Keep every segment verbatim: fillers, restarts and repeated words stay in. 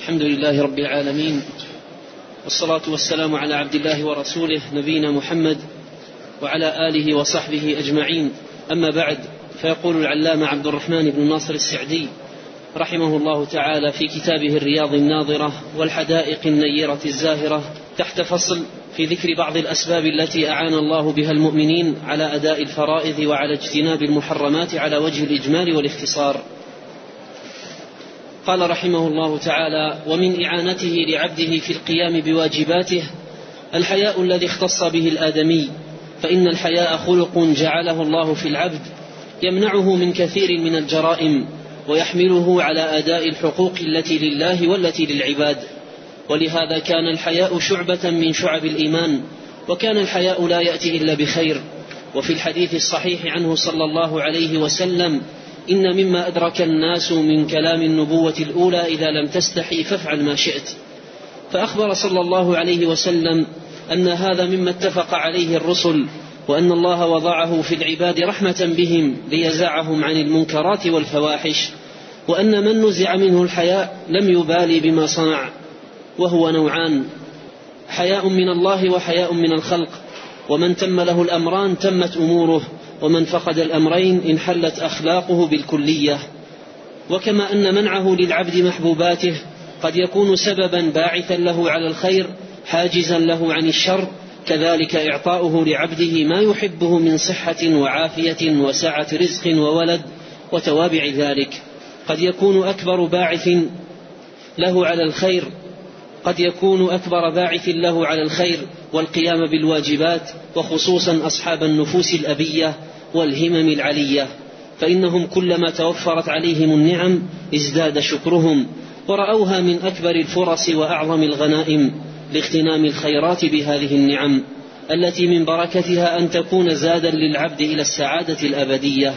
الحمد لله رب العالمين، والصلاة والسلام على عبد الله ورسوله نبينا محمد وعلى آله وصحبه أجمعين. أما بعد، فيقول العلامة عبد الرحمن بن ناصر السعدي رحمه الله تعالى في كتابه الرياض الناظرة والحدائق النيرة الزاهرة تحت فصل في ذكر بعض الأسباب التي أعان الله بها المؤمنين على أداء الفرائض وعلى اجتناب المحرمات على وجه الإجمال والاختصار. قال رحمه الله تعالى: ومن إعانته لعبده في القيام بواجباته الحياء الذي اختص به الآدمي، فإن الحياء خلق جعله الله في العبد يمنعه من كثير من الجرائم ويحمله على أداء الحقوق التي لله والتي للعباد، ولهذا كان الحياء شعبة من شعب الإيمان، وكان الحياء لا يأتي إلا بخير. وفي الحديث الصحيح عنه صلى الله عليه وسلم: إن مما أدرك الناس من كلام النبوة الأولى إذا لم تستحي فافعل ما شئت. فأخبر صلى الله عليه وسلم أن هذا مما اتفق عليه الرسل، وأن الله وضعه في العباد رحمة بهم ليزعهم عن المنكرات والفواحش، وأن من نزع منه الحياء لم يبالي بما صنع، وهو نوعان: حياء من الله وحياء من الخلق، ومن تم له الأمران تمت أموره، ومن فقد الأمرين انحلت أخلاقه بالكلية. وكما أن منعه للعبد محبوباته قد يكون سببا باعثا له على الخير حاجزا له عن الشر، كذلك إعطاؤه لعبده ما يحبه من صحة وعافية وسعة رزق وولد وتوابع ذلك قد يكون أكبر باعث له على الخير قد يكون أكبر باعث له على الخير والقيام بالواجبات، وخصوصا أصحاب النفوس الأبية والهمم العلية، فإنهم كلما توفرت عليهم النعم ازداد شكرهم، ورأوها من أكبر الفرص وأعظم الغنائم لاغتنام الخيرات بهذه النعم التي من بركتها أن تكون زادا للعبد إلى السعادة الأبدية.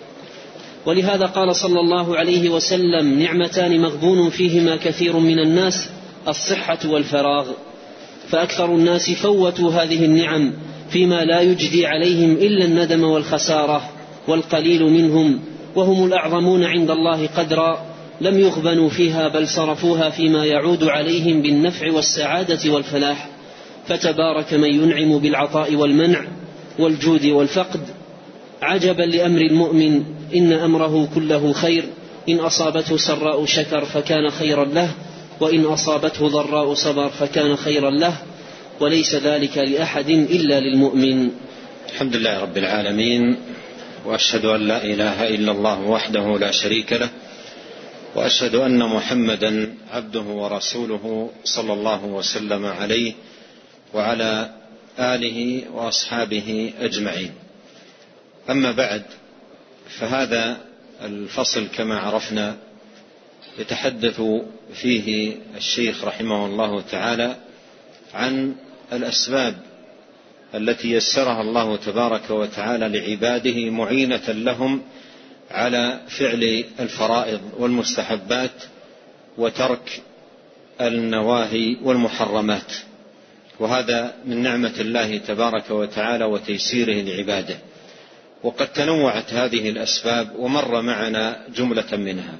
ولهذا قال صلى الله عليه وسلم: نعمتان مغبون فيهما كثير من الناس، الصحة والفراغ. فأكثر الناس فوتوا هذه النعم فيما لا يجدي عليهم إلا الندم والخسارة، والقليل منهم وهم الأعظمون عند الله قدرا لم يغبنوا فيها، بل صرفوها فيما يعود عليهم بالنفع والسعادة والفلاح. فتبارك من ينعم بالعطاء والمنع والجود والفقد. عجبا لأمر المؤمن، إن أمره كله خير، إن أصابته سراء شكر فكان خيرا له، وإن أصابته ضراء صبر فكان خيرا له، وليس ذلك لأحد إلا للمؤمن. الحمد لله رب العالمين، وأشهد أن لا إله إلا الله وحده لا شريك له، وأشهد أن محمدا عبده ورسوله صلى الله وسلم عليه وعلى آله وأصحابه أجمعين. أما بعد، فهذا الفصل كما عرفنا يتحدث فيه الشيخ رحمه الله تعالى عن الأسباب التي يسرها الله تبارك وتعالى لعباده معينة لهم على فعل الفرائض والمستحبات وترك النواهي والمحرمات، وهذا من نعمة الله تبارك وتعالى وتيسيره لعباده. وقد تنوعت هذه الأسباب ومر معنا جملة منها.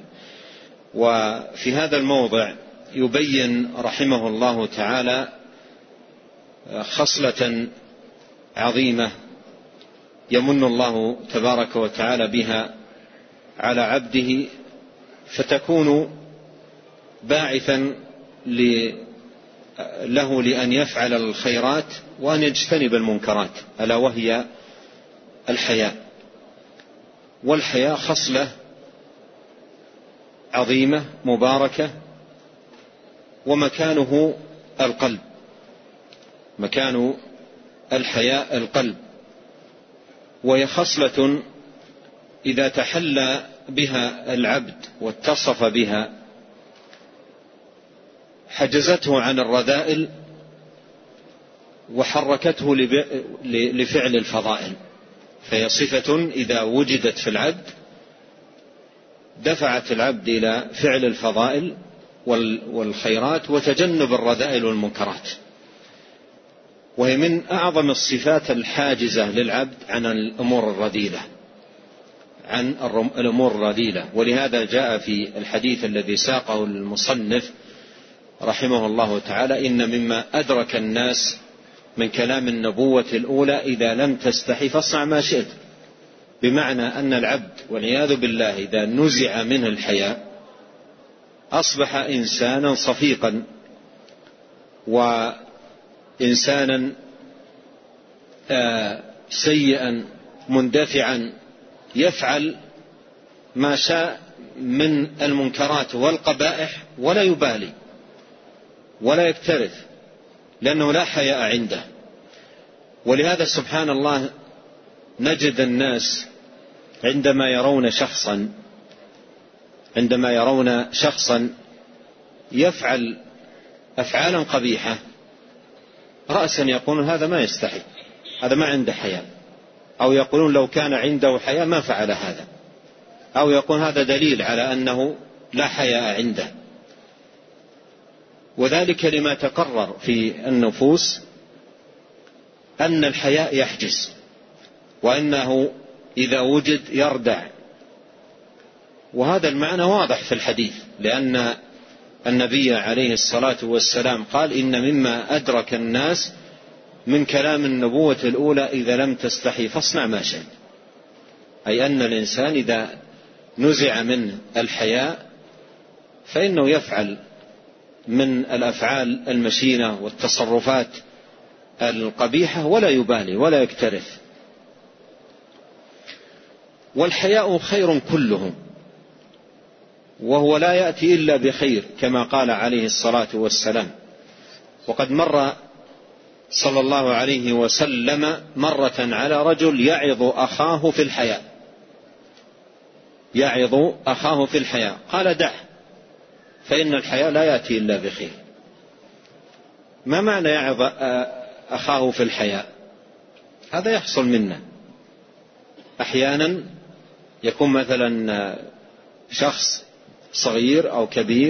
وفي هذا الموضع يبين رحمه الله تعالى خصلة عظيمة يمن الله تبارك وتعالى بها على عبده، فتكون باعثا له لأن يفعل الخيرات وأن يجتنب المنكرات، ألا وهي الحياء. والحياء خصلة عظيمة مباركة، ومكانه القلب، مكان الحياء القلب، وهي خصلة إذا تحلى بها العبد واتصف بها حجزته عن الرذائل وحركته لفعل الفضائل. فهي صفة إذا وجدت في العبد دفعت العبد إلى فعل الفضائل والخيرات وتجنب الرذائل والمنكرات، وهي من أعظم الصفات الحاجزة للعبد عن الأمور الرذيلة عن الأمور الرذيلة. ولهذا جاء في الحديث الذي ساقه المصنف رحمه الله تعالى: إن مما أدرك الناس من كلام النبوة الأولى إذا لم تستحي فاصنع ما شئت، بمعنى أن العبد والعياذ بالله إذا نزع منه الحياء أصبح إنسانا صفيقا وإنسانا سيئا مندفعا يفعل ما شاء من المنكرات والقبائح ولا يبالي ولا يكترث، لأنه لا حياء عنده. ولهذا سبحان الله نجد الناس عندما يرون شخصا عندما يرون شخصا يفعل أفعالا قبيحة رأسا يقولون هذا ما يستحي، هذا ما عنده حياء، أو يقولون لو كان عنده حياء ما فعل هذا، أو يقول هذا دليل على أنه لا حياء عنده. وذلك لما تقرر في النفوس أن الحياء يحجز، وأنه إذا وجد يردع. وهذا المعنى واضح في الحديث، لأن النبي عليه الصلاة والسلام قال: إن مما أدرك الناس من كلام النبوة الأولى إذا لم تستحي فاصنع ما شئت، أي أن الإنسان إذا نزع منه الحياء فإنه يفعل من الأفعال المشينة والتصرفات القبيحة ولا يبالي ولا يكترث. والحياء خير كله، وهو لا يأتي إلا بخير كما قال عليه الصلاة والسلام. وقد مر صلى الله عليه وسلم مرة على رجل يعظ أخاه في الحياء يعظ أخاه في الحياء قال: دعه فإن الحياء لا يأتي إلا بخير. ما معنى يعظ أخاه في الحياء؟ هذا يحصل منا أحيانا، يكون مثلا شخص صغير أو كبير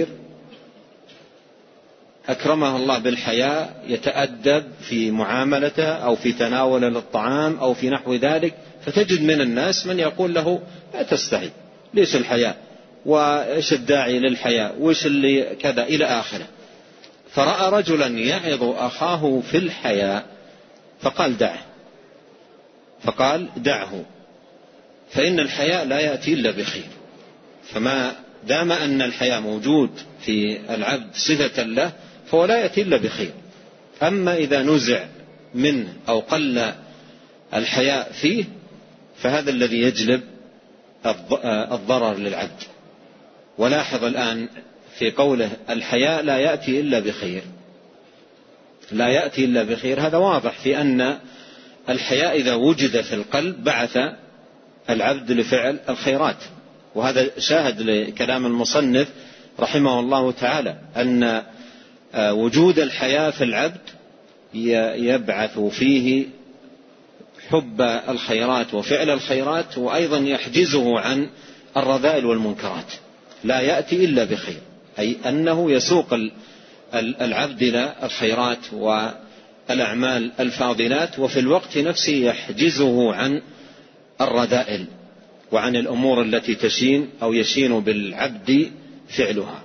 أكرمه الله بالحياء، يتأدب في معاملته أو في تناول الطعام أو في نحو ذلك، فتجد من الناس من يقول له: لا تستحي، ليش الحياء، وإيش الداعي للحياء، وإيش اللي كذا إلى آخره. فرأى رجلا يعظ أخاه في الحياء فقال: دعه فقال دعه فإن الحياء لا يأتي إلا بخير. فما دام أن الحياء موجود في العبد صفة له فهو لا يأتي إلا بخير. أما إذا نزع منه أو قل الحياء فيه فهذا الذي يجلب الضرر للعبد. ولاحظ الآن في قوله: الحياء لا يأتي إلا بخير، لا يأتي إلا بخير، هذا واضح في أن الحياء إذا وجد في القلب بعث العبد لفعل الخيرات. وهذا شاهد لكلام المصنف رحمه الله تعالى، أن وجود الحياء في العبد يبعث فيه حب الخيرات وفعل الخيرات، وأيضا يحجزه عن الرذائل والمنكرات. لا يأتي إلا بخير، أي أنه يسوق العبد إلى الخيرات والأعمال الفاضلات، وفي الوقت نفسه يحجزه عن الرذائل وعن الأمور التي تشين أو يشين بالعبد فعلها.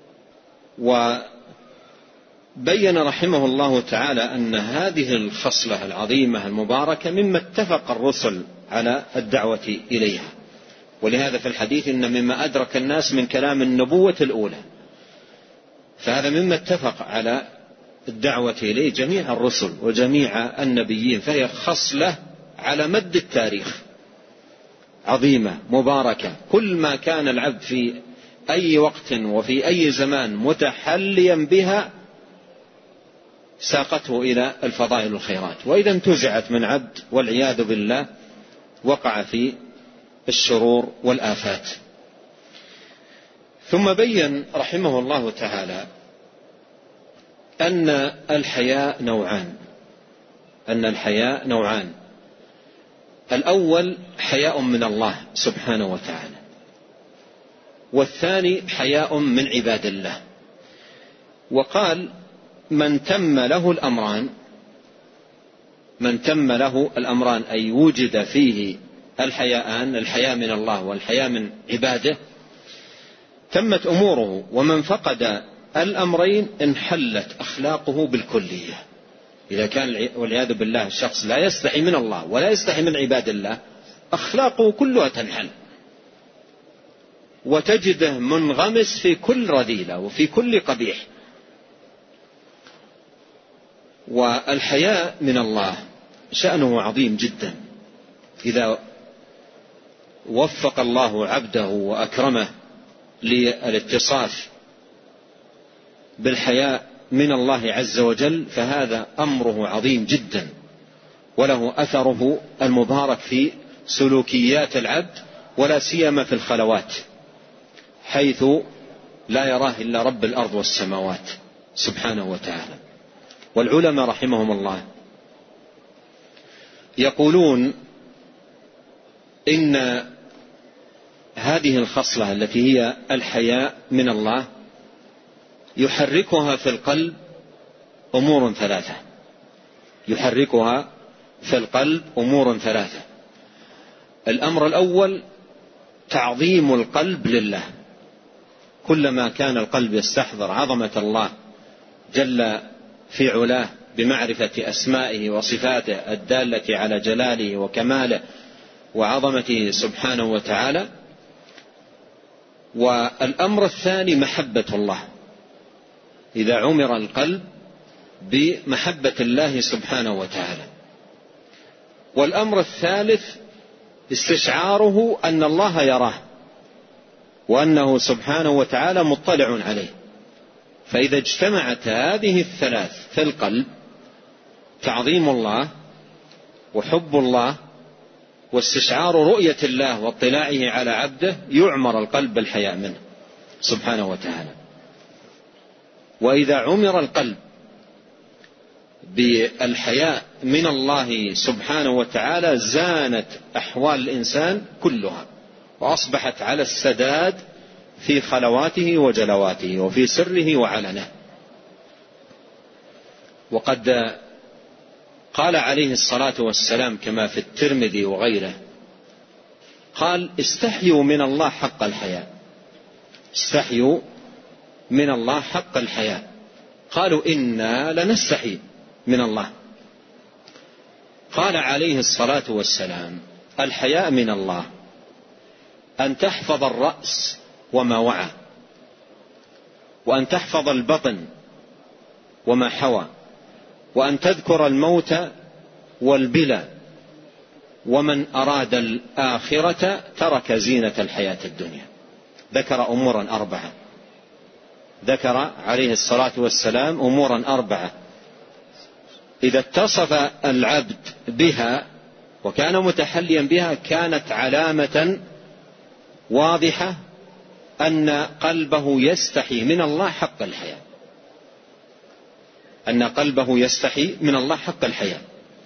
وبين رحمه الله تعالى أن هذه الخصلة العظيمة المباركة مما اتفق الرسل على الدعوة إليها. ولهذا في الحديث: إن مما أدرك الناس من كلام النبوة الأولى، فهذا مما اتفق على الدعوة إليه جميع الرسل وجميع النبيين، فهي خصلة على مد التاريخ عظيمة مباركة. كل ما كان العبد في أي وقت وفي أي زمان متحليا بها ساقته إلى الفضائل والخيرات، وإذا انتزعت من عبد والعياذ بالله وقع في الشرور والآفات. ثم بين رحمه الله تعالى أن الحياء نوعان أن الحياء نوعان الأول حياء من الله سبحانه وتعالى، والثاني حياء من عباد الله. وقال: من تم له الأمران من تم له الأمران أي وجد فيه الحياءان، الحياء من الله والحياء من عباده، تمت أموره. ومن فقد الأمرين انحلت أخلاقه بالكلية. إذا كان والعياذ بالله الشخص لا يستحي من الله ولا يستحي من عباد الله، أخلاقه كلها تنحل، وتجده منغمس في كل رذيلة وفي كل قبيح. والحياء من الله شأنه عظيم جدا. إذا وفق الله عبده وأكرمه للاتصاف بالحياء من الله عز وجل فهذا أمره عظيم جدا، وله أثره المبارك في سلوكيات العبد، ولا سيما في الخلوات، حيث لا يراه إلا رب الأرض والسماوات سبحانه وتعالى. والعلماء رحمهم الله يقولون إن هذه الخصلة التي هي الحياء من الله يحركها في القلب أمور ثلاثة يحركها في القلب أمور ثلاثة الأمر الأول تعظيم القلب لله. كلما كان القلب يستحضر عظمة الله جل في علاه بمعرفة أسمائه وصفاته الدالة على جلاله وكماله وعظمته سبحانه وتعالى. والأمر الثاني محبة الله، إذا عمر القلب بمحبة الله سبحانه وتعالى. والأمر الثالث استشعاره أن الله يراه وأنه سبحانه وتعالى مطلع عليه. فإذا اجتمعت هذه الثلاث في القلب، تعظيم الله وحب الله واستشعار رؤية الله واطلاعه على عبده، يعمر القلب بالحياء منه سبحانه وتعالى. وإذا عمر القلب بالحياء من الله سبحانه وتعالى زانت أحوال الإنسان كلها، وأصبحت على السداد في خلواته وجلواته وفي سره وعلنه. وقد قال عليه الصلاة والسلام كما في الترمذي وغيره، قال: استحيوا من الله حق الحياء، استحيوا من الله حق الحياء. قالوا: إنا لنستحي من الله. قال عليه الصلاة والسلام: الحياء من الله أن تحفظ الرأس وما وعى، وأن تحفظ البطن وما حوى، وأن تذكر الموت والبلى، ومن أراد الآخرة ترك زينة الحياة الدنيا. ذكر أمورا أربعة، ذكر عليه الصلاة والسلام أمورا أربعة إذا اتصف العبد بها وكان متحليا بها كانت علامة واضحة أن قلبه يستحي من الله حق الحياء، أن قلبه يستحي من الله حق الحياء.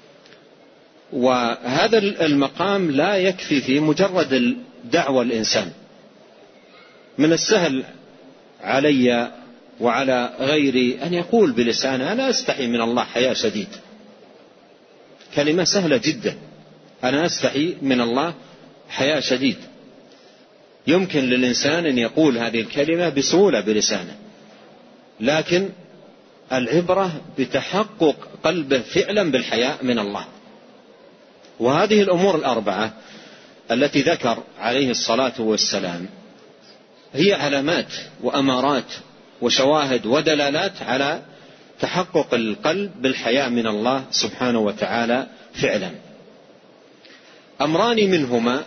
وهذا المقام لا يكفي في مجرد دعوة الإنسان. من السهل علي وعلى غيري أن يقول بلسانه: أنا أستحي من الله حياء شديد. كلمة سهلة جدا، أنا أستحي من الله حياء شديد. يمكن للإنسان أن يقول هذه الكلمة بسهولة بلسانه، لكن العبرة بتحقق قلبه فعلا بالحياء من الله. وهذه الأمور الأربعة التي ذكر عليه الصلاة والسلام هي علامات وأمارات وشواهد ودلالات على تحقق القلب بالحياء من الله سبحانه وتعالى فعلا. أمران منهما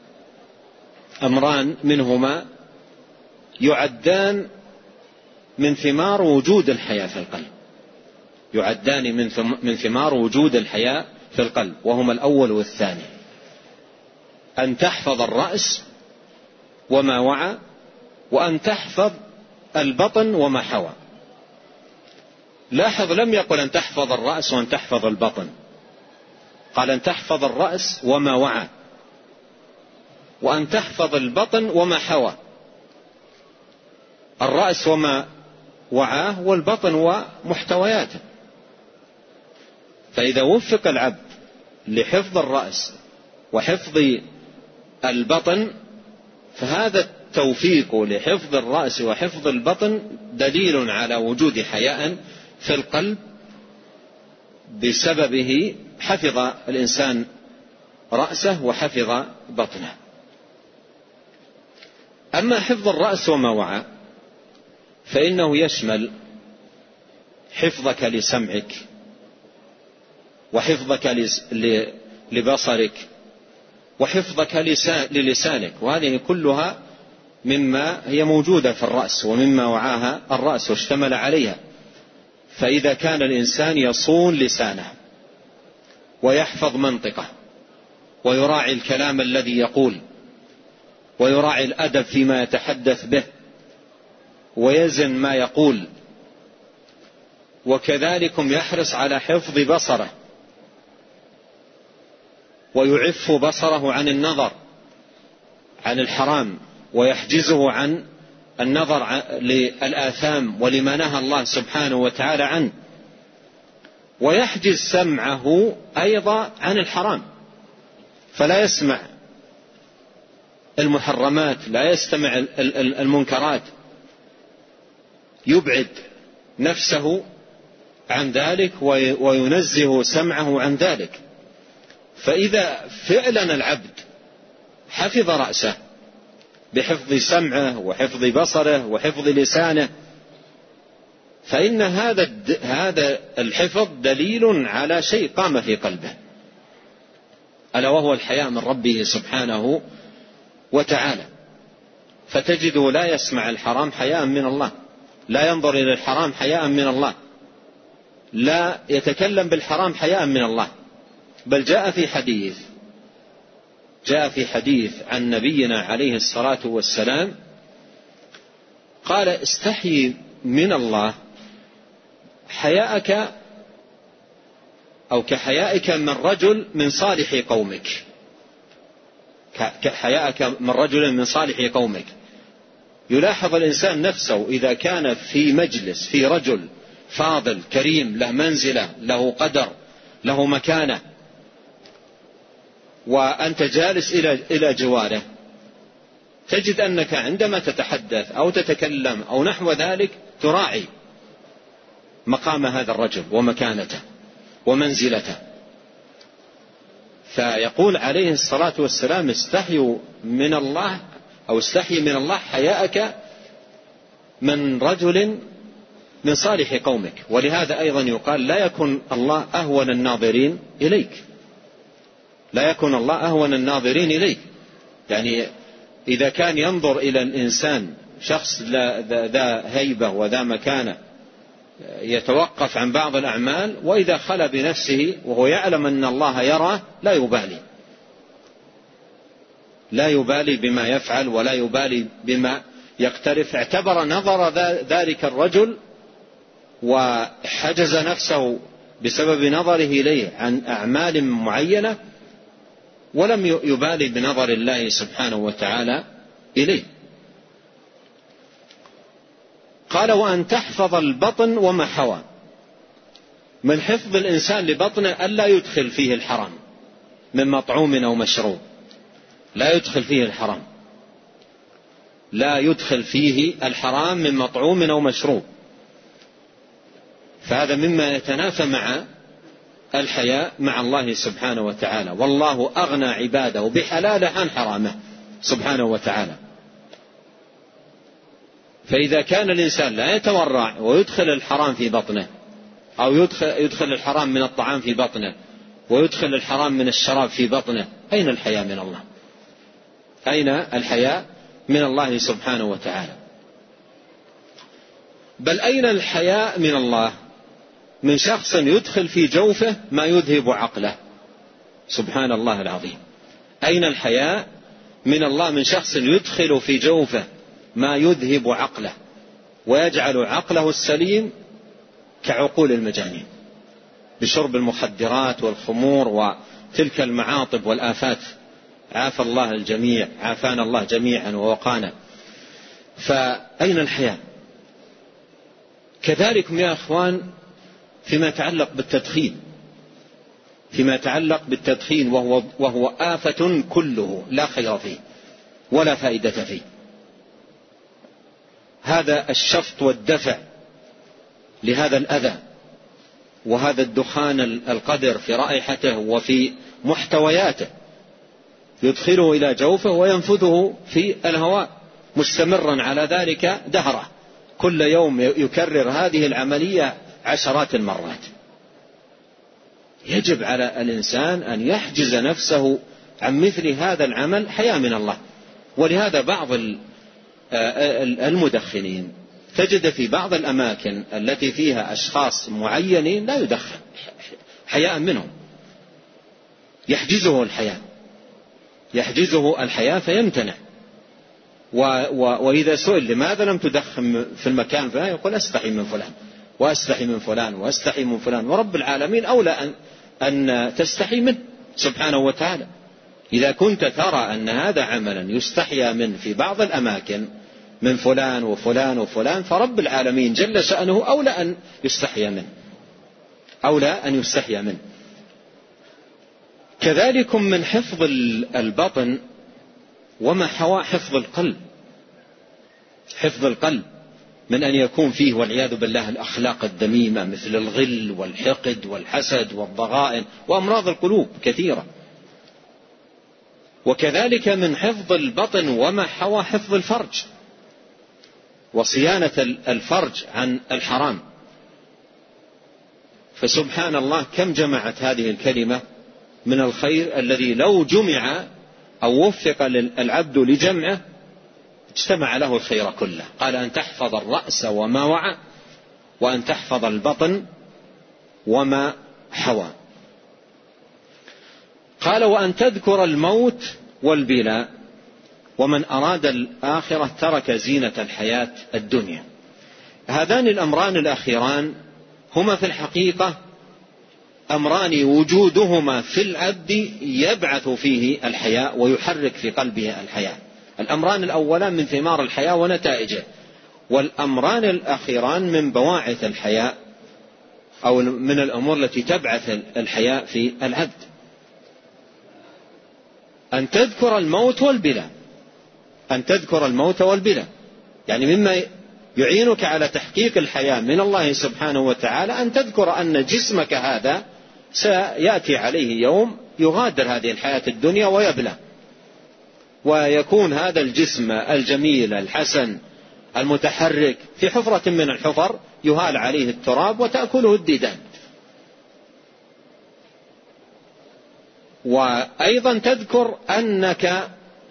أمران منهما يعدان من ثمار وجود الحياء في القلب، يعدان من ثمار وجود الحياء في القلب، وهما الأول والثاني: أن تحفظ الرأس وما وعى، وأن تحفظ البطن وما حوى. لاحظ، لم يقل أن تحفظ الرأس وأن تحفظ البطن، قال أن تحفظ الرأس وما وعى، وأن تحفظ البطن وما حوى. الرأس وما وعاه، والبطن ومحتوياته. فإذا وفق العبد لحفظ الرأس وحفظ البطن، فهذا التوفيق لحفظ الرأس وحفظ البطن دليل على وجود حياء في القلب، بسببه حفظ الإنسان رأسه وحفظ بطنه. أما حفظ الرأس وما وعى فإنه يشمل حفظك لسمعك، وحفظك لبصرك، وحفظك للسانك، وهذه كلها مما هي موجودة في الرأس ومما وعاها الرأس واشتمل عليها. فإذا كان الإنسان يصون لسانه ويحفظ منطقه ويراعي الكلام الذي يقول ويراعي الأدب فيما يتحدث به ويزن ما يقول، وكذلك يحرص على حفظ بصره ويعف بصره عن النظر عن الحرام ويحجزه عن النظر للآثام ولما نهى الله سبحانه وتعالى عنه، ويحجز سمعه أيضا عن الحرام فلا يسمع المحرمات، لا يستمع المنكرات، يبعد نفسه عن ذلك وينزه سمعه عن ذلك. فإذا فعلا العبد حفظ رأسه بحفظ سمعه وحفظ بصره وحفظ لسانه، فإن هذا هذا الحفظ دليل على شيء قام في قلبه، ألا وهو الحياء من ربه سبحانه وتعالى. فتجده لا يسمع الحرام حياء من الله، لا ينظر إلى الحرام حياء من الله، لا يتكلم بالحرام حياء من الله. بل جاء في حديث جاء في حديث عن نبينا عليه الصلاة والسلام قال: استحي من الله حياءك أو كحيائك من رجل من صالح قومك، كحياءك من رجل من صالح قومك. يلاحظ الإنسان نفسه إذا كان في مجلس في رجل فاضل كريم له منزلة له قدر له مكانة، وأنت جالس إلى جواره، تجد أنك عندما تتحدث أو تتكلم أو نحو ذلك تراعي مقام هذا الرجل ومكانته ومنزلته. فيقول عليه الصلاة والسلام: استحيوا من الله أو استحي من الله حياءك من رجل من صالح قومك. ولهذا أيضا يقال: لا يكن الله أهون الناظرين إليك، لا يكن الله أهون الناظرين إليك. يعني إذا كان ينظر إلى الإنسان شخص ذا هيبة وذا مكانة يتوقف عن بعض الأعمال، وإذا خلى بنفسه وهو يعلم أن الله يراه لا يبالي لا يبالي بما يفعل ولا يبالي بما يقترف. اعتبر نظر ذلك الرجل وحجز نفسه بسبب نظره إليه عن أعمال معينة، ولم يبالي بنظر الله سبحانه وتعالى إليه. قال: وأن تحفظ البطن وما حوى. من حفظ الإنسان لبطنه ألا يدخل فيه الحرام من مطعوم أو مشروب، لا يدخل فيه الحرام لا يدخل فيه الحرام من مطعوم أو مشروب. فهذا مما يتنافى مع الحياء مع الله سبحانه وتعالى. والله أغنى عباده بحلاله عن حرامه سبحانه وتعالى. فإذا كان الإنسان لا يتورع ويدخل الحرام في بطنه، أو يدخل, يدخل الحرام من الطعام في بطنه ويدخل الحرام من الشراب في بطنه، أين الحياء من الله؟ أين الحياء من الله سبحانه وتعالى؟ بل أين الحياء من الله من شخص يدخل في جوفه ما يذهب عقله؟ سبحان الله العظيم. أين الحياء من الله من شخص يدخل في جوفه ما يذهب عقله ويجعل عقله السليم كعقول المجانين بشرب المخدرات والخمور وتلك المعاطب والآفات. عافى الله الجميع، عافانا الله جميعا ووقانا. فأين الحياء؟ كذلك يا أخوان فيما يتعلق بالتدخين فيما يتعلق بالتدخين وهو, وهو آفة كله لا خير فيه ولا فائدة فيه. هذا الشفط والدفع لهذا الأذى وهذا الدخان القدر في رائحته وفي محتوياته، يدخله إلى جوفه وينفذه في الهواء مستمرا على ذلك دهره، كل يوم يكرر هذه العملية عشرات المرات. يجب على الإنسان أن يحجز نفسه عن مثل هذا العمل حياء من الله. ولهذا بعض المدخنين تجد في بعض الأماكن التي فيها أشخاص معينين لا يدخن حياء منهم، يحجزه الحياء يحجزه الحياء فيمتنع. وإذا سئل لماذا لم تدخن في المكان فلان يقول أستحي من فلان وأستحي من فلان وأستحي من فلان، ورب العالمين أولى أن, أن تستحي منه سبحانه وتعالى. إذا كنت ترى أن هذا عملا يستحيا منه في بعض الأماكن من فلان وفلان وفلان، فرب العالمين جل شأنه أولى أن يستحيا منه أولى أن يستحيا منه. كذلك من حفظ البطن وما حوى حفظ القلب، حفظ القلب من أن يكون فيه والعياذ بالله الأخلاق الذميمة مثل الغل والحقد والحسد والضغائن وأمراض القلوب كثيرة. وكذلك من حفظ البطن وما حوى حفظ الفرج وصيانة الفرج عن الحرام. فسبحان الله كم جمعت هذه الكلمة من الخير الذي لو جمع أو وفق العبد لجمعه اجتمع له الخير كله. قال أن تحفظ الرأس وما وعى وأن تحفظ البطن وما حوى. قال وأن تذكر الموت والبلاء، ومن أراد الآخرة ترك زينة الحياة الدنيا. هذان الأمران الأخيران هما في الحقيقة أمران وجودهما في العبد يبعث فيه الحياء ويحرك في قلبه الحياء. الأمران الأولان من ثمار الحياء ونتائجه، والأمران الأخيران من بواعث الحياء أو من الأمور التي تبعث الحياء في العبد. أن تذكر الموت والبلاء، أن تذكر الموت والبلاء يعني مما يعينك على تحقيق الحياة من الله سبحانه وتعالى أن تذكر أن جسمك هذا سيأتي عليه يوم يغادر هذه الحياة الدنيا ويبلى، ويكون هذا الجسم الجميل الحسن المتحرك في حفرة من الحفر يهال عليه التراب وتأكله الديدان. وأيضا تذكر أنك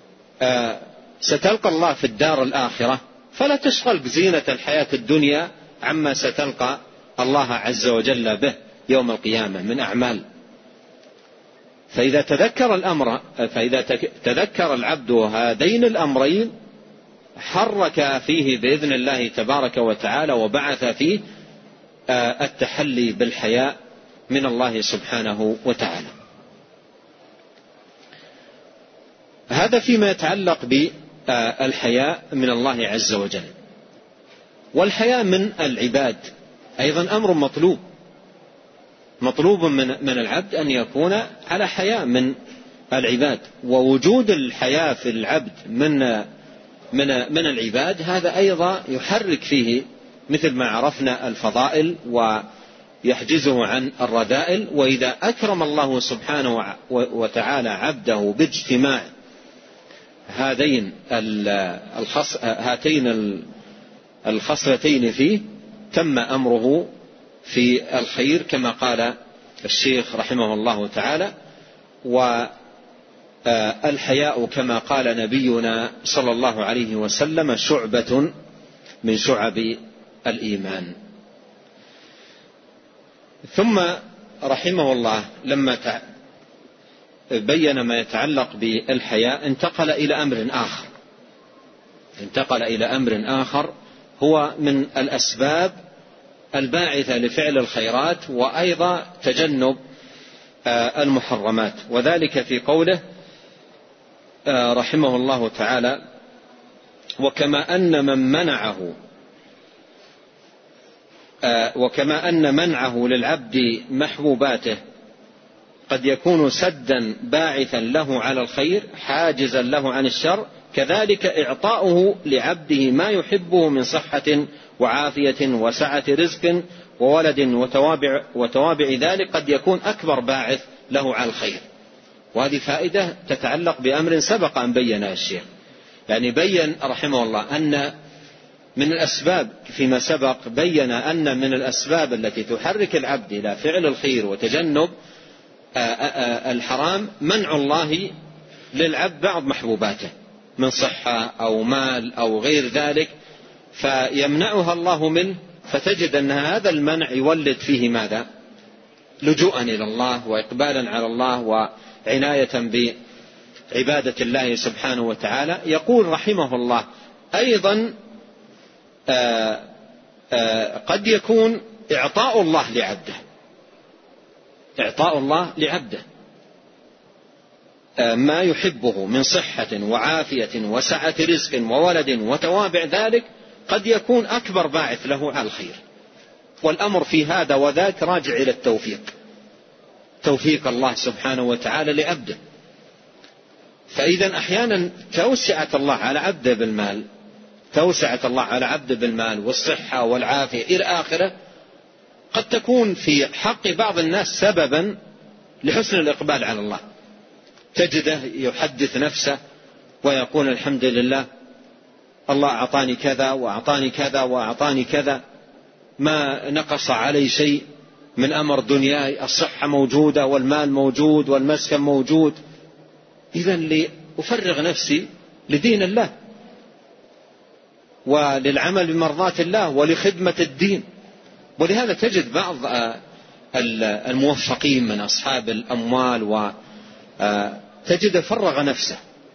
ستلقى الله في الدار الآخرة، فلا تشغل بزينة الحياة الدنيا عما ستلقى الله عز وجل به يوم القيامة من أعمال. فإذا تذكر الأمر فإذا تذكر العبد هذين الأمرين حرك فيه بإذن الله تبارك وتعالى وبعث فيه التحلي بالحياء من الله سبحانه وتعالى. هذا فيما يتعلق بالحياء من الله عز وجل. والحياء من العباد أيضا أمر مطلوب، مطلوب من من العبد أن يكون على حياء من العباد. ووجود الحياء في العبد من من من العباد هذا أيضا يحرك فيه مثل ما عرفنا الفضائل ويحجزه عن الرذائل. وإذا أكرم الله سبحانه وتعالى عبده باجتماع هذين الخص هاتين الخصلتين فيه تم أمره في الخير كما قال الشيخ رحمه الله تعالى. والحياء كما قال نبينا صلى الله عليه وسلم شعبة من شعب الإيمان. ثم رحمه الله لما بين ما يتعلق بالحياء انتقل إلى أمر آخر انتقل إلى أمر آخر هو من الأسباب الباعثة لفعل الخيرات وأيضا تجنب المحرمات. وذلك في قوله رحمه الله تعالى: وكما أن من منعه وكما أن منعه للعبد محبوباته قد يكون سدا باعثا له على الخير حاجزا له عن الشر، كذلك إعطاؤه لعبده ما يحبه من صحة وعافية وسعة رزق وولد وتوابع, وتوابع ذلك قد يكون أكبر باعث له على الخير. وهذه فائدة تتعلق بأمر سبق أن بينها الشيخ، يعني بين رحمه الله أن من الأسباب فيما سبق بين أن من الأسباب التي تحرك العبد إلى فعل الخير وتجنب الحرام منع الله للعبد بعض محبوباته من صحة أو مال أو غير ذلك، فيمنعها الله منه، فتجد أن هذا المنع يولد فيه ماذا؟ لجوءا إلى الله وإقبالا على الله وعناية بعبادة الله سبحانه وتعالى. يقول رحمه الله أيضا آآ آآ قد يكون إعطاء الله لعبده، إعطاء الله لعبده ما يحبه من صحة وعافية وسعة رزق وولد وتوابع ذلك قد يكون أكبر باعث له على الخير. والأمر في هذا وذاك راجع إلى التوفيق، توفيق الله سبحانه وتعالى لعبده. فإذا أحيانا توسعة الله على عبده بالمال، توسعة الله على عبده بالمال والصحة والعافية إلى آخره قد تكون في حق بعض الناس سببا لحسن الإقبال على الله. تجده يحدث نفسه ويقول الحمد لله الله أعطاني كذا وأعطاني كذا وأعطاني كذا، ما نقص علي شيء من أمر دنياي، الصحة موجودة والمال موجود والمسكن موجود، إذن لأفرغ نفسي لدين الله وللعمل بمرضاة الله ولخدمة الدين. ولهذا تجد بعض الموفقين من أصحاب الأموال وتجد فرغ نفسه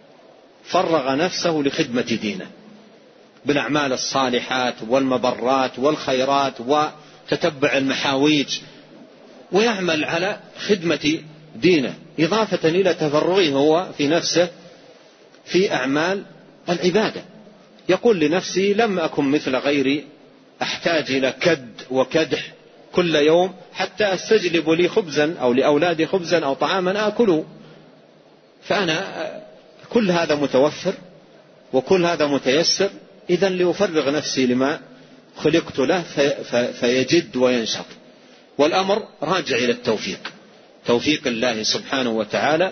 فرغ نفسه لخدمة دينه بالأعمال الصالحات والمبرات والخيرات وتتبع المحاويج، ويعمل على خدمة دينه إضافة إلى تفرغه هو في نفسه في أعمال العبادة. يقول لنفسي لم أكن مثل غيري أحتاج إلى كد وكدح كل يوم حتى أستجلب لي خبزا أو لأولادي خبزا أو طعاما آكله، فأنا كل هذا متوفر وكل هذا متيسر، إذن لأفرغ نفسي لما خلقت له في فيجد وينشط. والأمر راجع إلى التوفيق، توفيق الله سبحانه وتعالى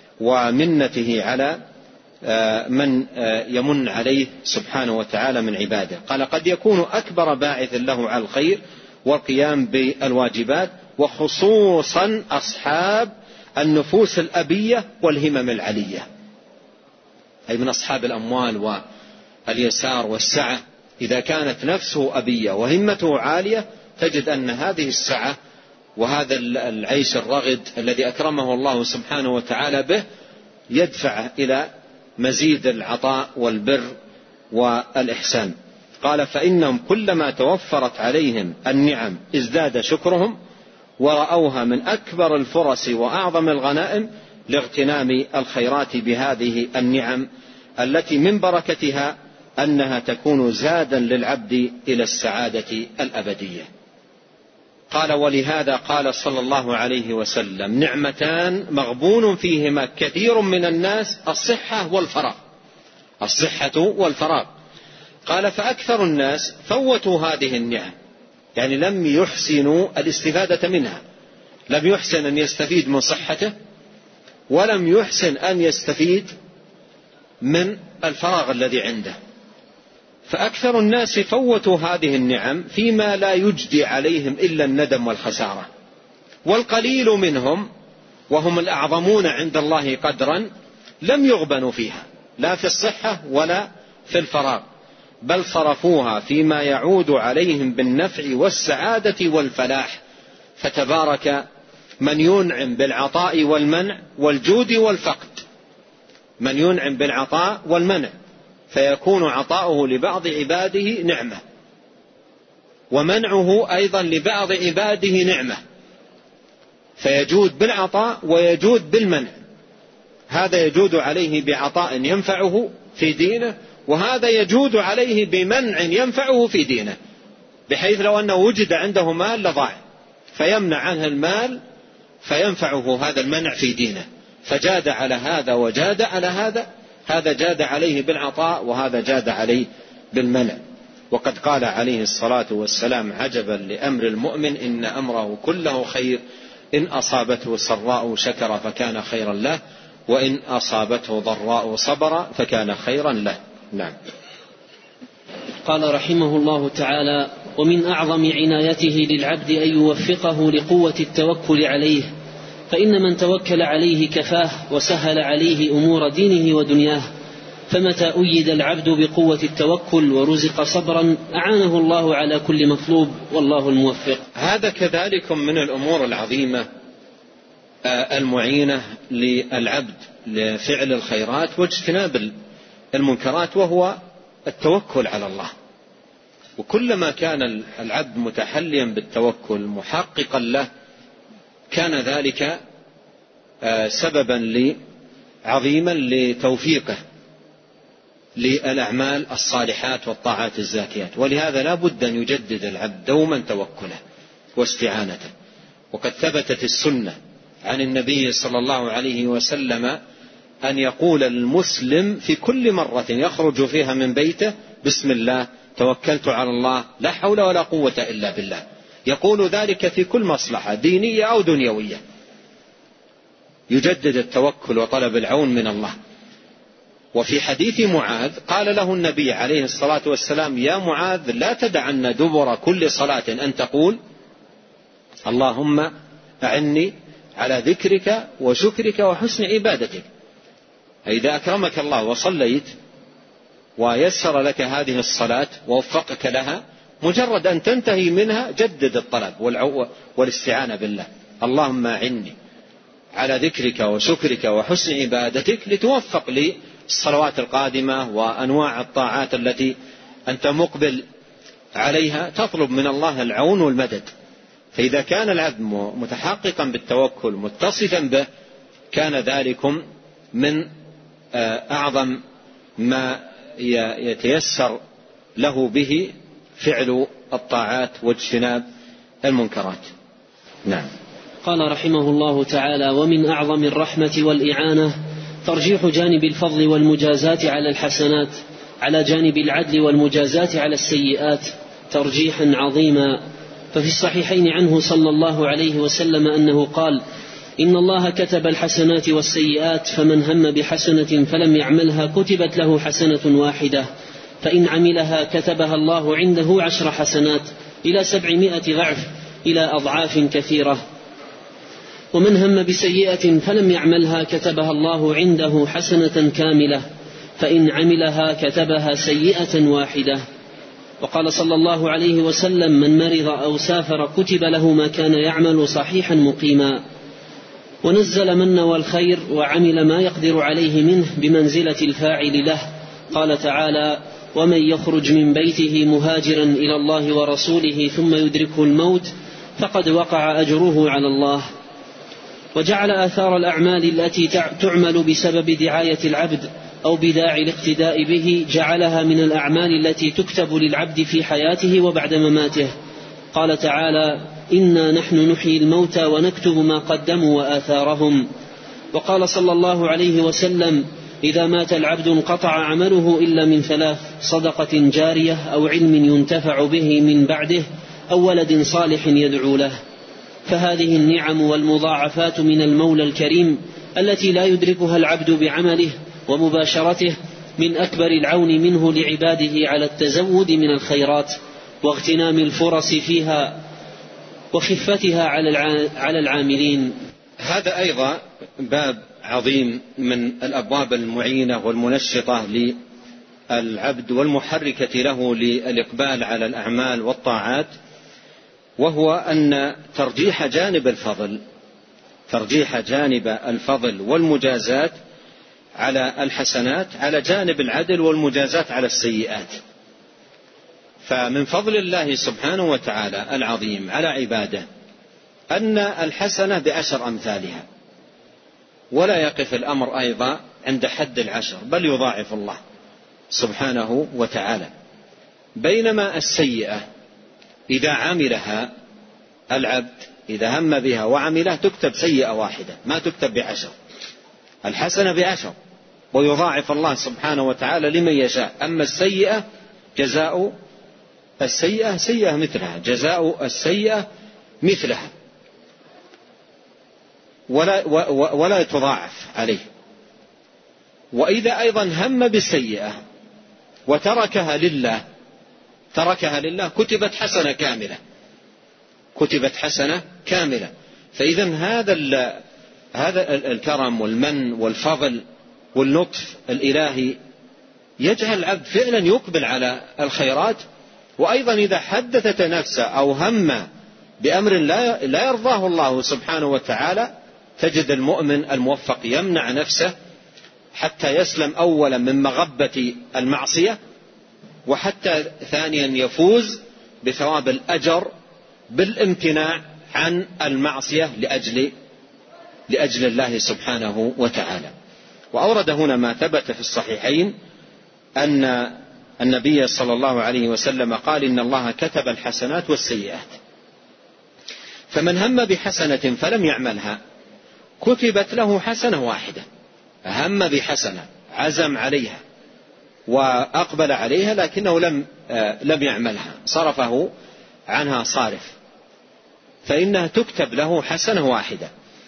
ومنته على من يمن عليه سبحانه وتعالى من عباده. قال قد يكون أكبر باعث له على الخير والقيام بالواجبات، وخصوصا أصحاب النفوس الأبية والهمم العلية، أي من أصحاب الأموال واليسار والسعة. إذا كانت نفسه أبية وهمته عالية تجد أن هذه السعة وهذا العيش الرغد الذي أكرمه الله سبحانه وتعالى به يدفع إلى مزيد العطاء والبر والإحسان. قال فإنهم كلما توفرت عليهم النعم ازداد شكرهم ورأوها من أكبر الفرص وأعظم الغنائم لاغتنام الخيرات بهذه النعم التي من بركتها أنها تكون زادا للعبد إلى السعادة الأبدية. قال ولهذا قال صلى الله عليه وسلم نعمتان مغبون فيهما كثير من الناس الصحة والفراغ، الصحة والفراغ. قال فأكثر الناس فوتوا هذه النعم، يعني لم يحسنوا الاستفادة منها، لم يحسن أن يستفيد من صحته ولم يحسن أن يستفيد من الفراغ الذي عنده. فأكثر الناس فوتوا هذه النعم فيما لا يجدي عليهم إلا الندم والخسارة، والقليل منهم وهم الأعظمون عند الله قدرا لم يغبنوا فيها لا في الصحة ولا في الفراغ، بل صرفوها فيما يعود عليهم بالنفع والسعادة والفلاح. فتبارك من ينعم بالعطاء والمنع والجود والفقد، من ينعم بالعطاء والمنع فيكون عطاؤه لبعض عباده نعمة، ومنعه أيضا لبعض عباده نعمة، فيجود بالعطاء ويجود بالمنع. هذا يجود عليه بعطاء ينفعه في دينه، وهذا يجود عليه بمنع ينفعه في دينه، بحيث لو أنه وجد عنده مال لضاع فيمنع عنه المال فينفعه هذا المنع في دينه، فجاد على هذا وجاد على هذا هذا جاد عليه بالعطاء وهذا جاد عليه بالمنع. وقد قال عليه الصلاة والسلام: عجبا لأمر المؤمن إن أمره كله خير، إن أصابته سراء شكر فكان خيرا له، وإن أصابته ضراء صبر فكان خيرا له. نعم. قال رحمه الله تعالى: ومن أعظم عنايته للعبد أن يوفقه لقوة التوكل عليه، فإن من توكل عليه كفاه وسهل عليه أمور دينه ودنياه، فمتى أيد العبد بقوة التوكل ورزق صبرا أعانه الله على كل مطلوب، والله الموفق. هذا كذلك من الأمور العظيمة المعينة للعبد لفعل الخيرات واجتناب المنكرات، وهو التوكل على الله. وكلما كان العبد متحليا بالتوكل محققا له كان ذلك سببا عظيما لتوفيقه للأعمال الصالحات والطاعات الزاكيات. ولهذا لا بد أن يجدد العبد دوما توكله واستعانته. وقد ثبتت السنة عن النبي صلى الله عليه وسلم أن يقول المسلم في كل مرة يخرج فيها من بيته: بسم الله توكلت على الله لا حول ولا قوة إلا بالله. يقول ذلك في كل مصلحة دينية أو دنيوية، يجدد التوكل وطلب العون من الله. وفي حديث معاذ قال له النبي عليه الصلاة والسلام: يا معاذ لا تدعن دبر كل صلاة أن تقول اللهم أعني على ذكرك وشكرك وحسن عبادتك. إذا أكرمك الله وصليت ويسر لك هذه الصلاة ووفقك لها، مجرد أن تنتهي منها جدد الطلب والاستعانة بالله: اللهم أعني على ذكرك وشكرك وحسن عبادتك، لتوفق للصلوات القادمة وأنواع الطاعات التي أنت مقبل عليها، تطلب من الله العون والمدد. فإذا كان العبد متحققا بالتوكل متصفا به كان ذلكم من أعظم ما يتيسر له به فعل الطاعات واجتناب المنكرات. نعم. قال رحمه الله تعالى: ومن أعظم الرحمة والإعانة ترجيح جانب الفضل والمجازات على الحسنات على جانب العدل والمجازات على السيئات ترجيحا عظيما. ففي الصحيحين عنه صلى الله عليه وسلم أنه قال: إن الله كتب الحسنات والسيئات، فمن هم بحسنة فلم يعملها كتبت له حسنة واحدة، فإن عملها كتبها الله عنده عشر حسنات إلى سبعمائة ضعف إلى أضعاف كثيرة. ومن هم بسيئة فلم يعملها كتبها الله عنده حسنة كاملة، فإن عملها كتبها سيئة واحدة. وقال صلى الله عليه وسلم: من مرض أو سافر كتب له ما كان يعمل صحيحا مقيما. ونزل من نوى الخير وعمل ما يقدر عليه منه بمنزلة الفاعل له. قال تعالى: ومن يخرج من بيته مهاجرا إلى الله ورسوله ثم يدركه الموت فقد وقع أجره على الله. وجعل آثار الأعمال التي تعمل بسبب دعاية العبد أو بداعي الاقتداء به جعلها من الأعمال التي تكتب للعبد في حياته وبعد مماته. قال تعالى: إنا نحن نحيي الموتى ونكتب ما قدموا وآثارهم. وقال صلى الله عليه وسلم: إذا مات العبد انقطع عمله إلا من ثلاث: صدقة جارية أو علم ينتفع به من بعده أو ولد صالح يدعو له. فهذه النعم والمضاعفات من المولى الكريم التي لا يدركها العبد بعمله ومباشرته من أكبر العون منه لعباده على التزود من الخيرات واغتنام الفرص فيها وخفتها على العاملين. هذا أيضا باب عظيم من الأبواب المعينة والمنشطة للعبد والمحركة له للإقبال على الأعمال والطاعات، وهو أن ترجيح جانب الفضل ترجيح جانب الفضل والمجازات على الحسنات على جانب العدل والمجازات على السيئات. فمن فضل الله سبحانه وتعالى العظيم على عباده أن الحسنة بعشر أمثالها، ولا يقف الأمر أيضا عند حد العشر، بل يضاعف الله سبحانه وتعالى. بينما السيئة إذا عملها العبد، إذا هم بها وعملها، تكتب سيئة واحدة ما تكتب بعشر. الحسنة بعشر، ويضاعف الله سبحانه وتعالى لمن يشاء. أما السيئة جزاء السيئة سيئة مثلها، جزاء السيئة مثلها، ولا, ولا يتضاعف عليه. وإذا أيضا هم بالسيئة وتركها لله تركها لله كتبت حسنة كاملة، كتبت حسنة كاملة. فإذا هذا هذا الكرم والمن والفضل واللطف الإلهي يجعل العبد فعلا يقبل على الخيرات. وأيضا إذا حدثت نفسه أو هم بأمر لا يرضاه الله سبحانه وتعالى تجد المؤمن الموفق يمنع نفسه حتى يسلم أولا من مغبة المعصية، وحتى ثانيا يفوز بثواب الأجر بالامتناع عن المعصية لأجل لأجل الله سبحانه وتعالى. وأورد هنا ما ثبت في الصحيحين أن النبي صلى الله عليه وسلم قال إن الله كتب الحسنات والسيئات، فمن هم بحسنة فلم يعملها كتبت له حسنة واحدة. هم بحسنة عزم عليها وأقبل عليها لكنه لم لم يعملها، صرفه عنها صارف، فإنها تكتب له حسنة واحدة.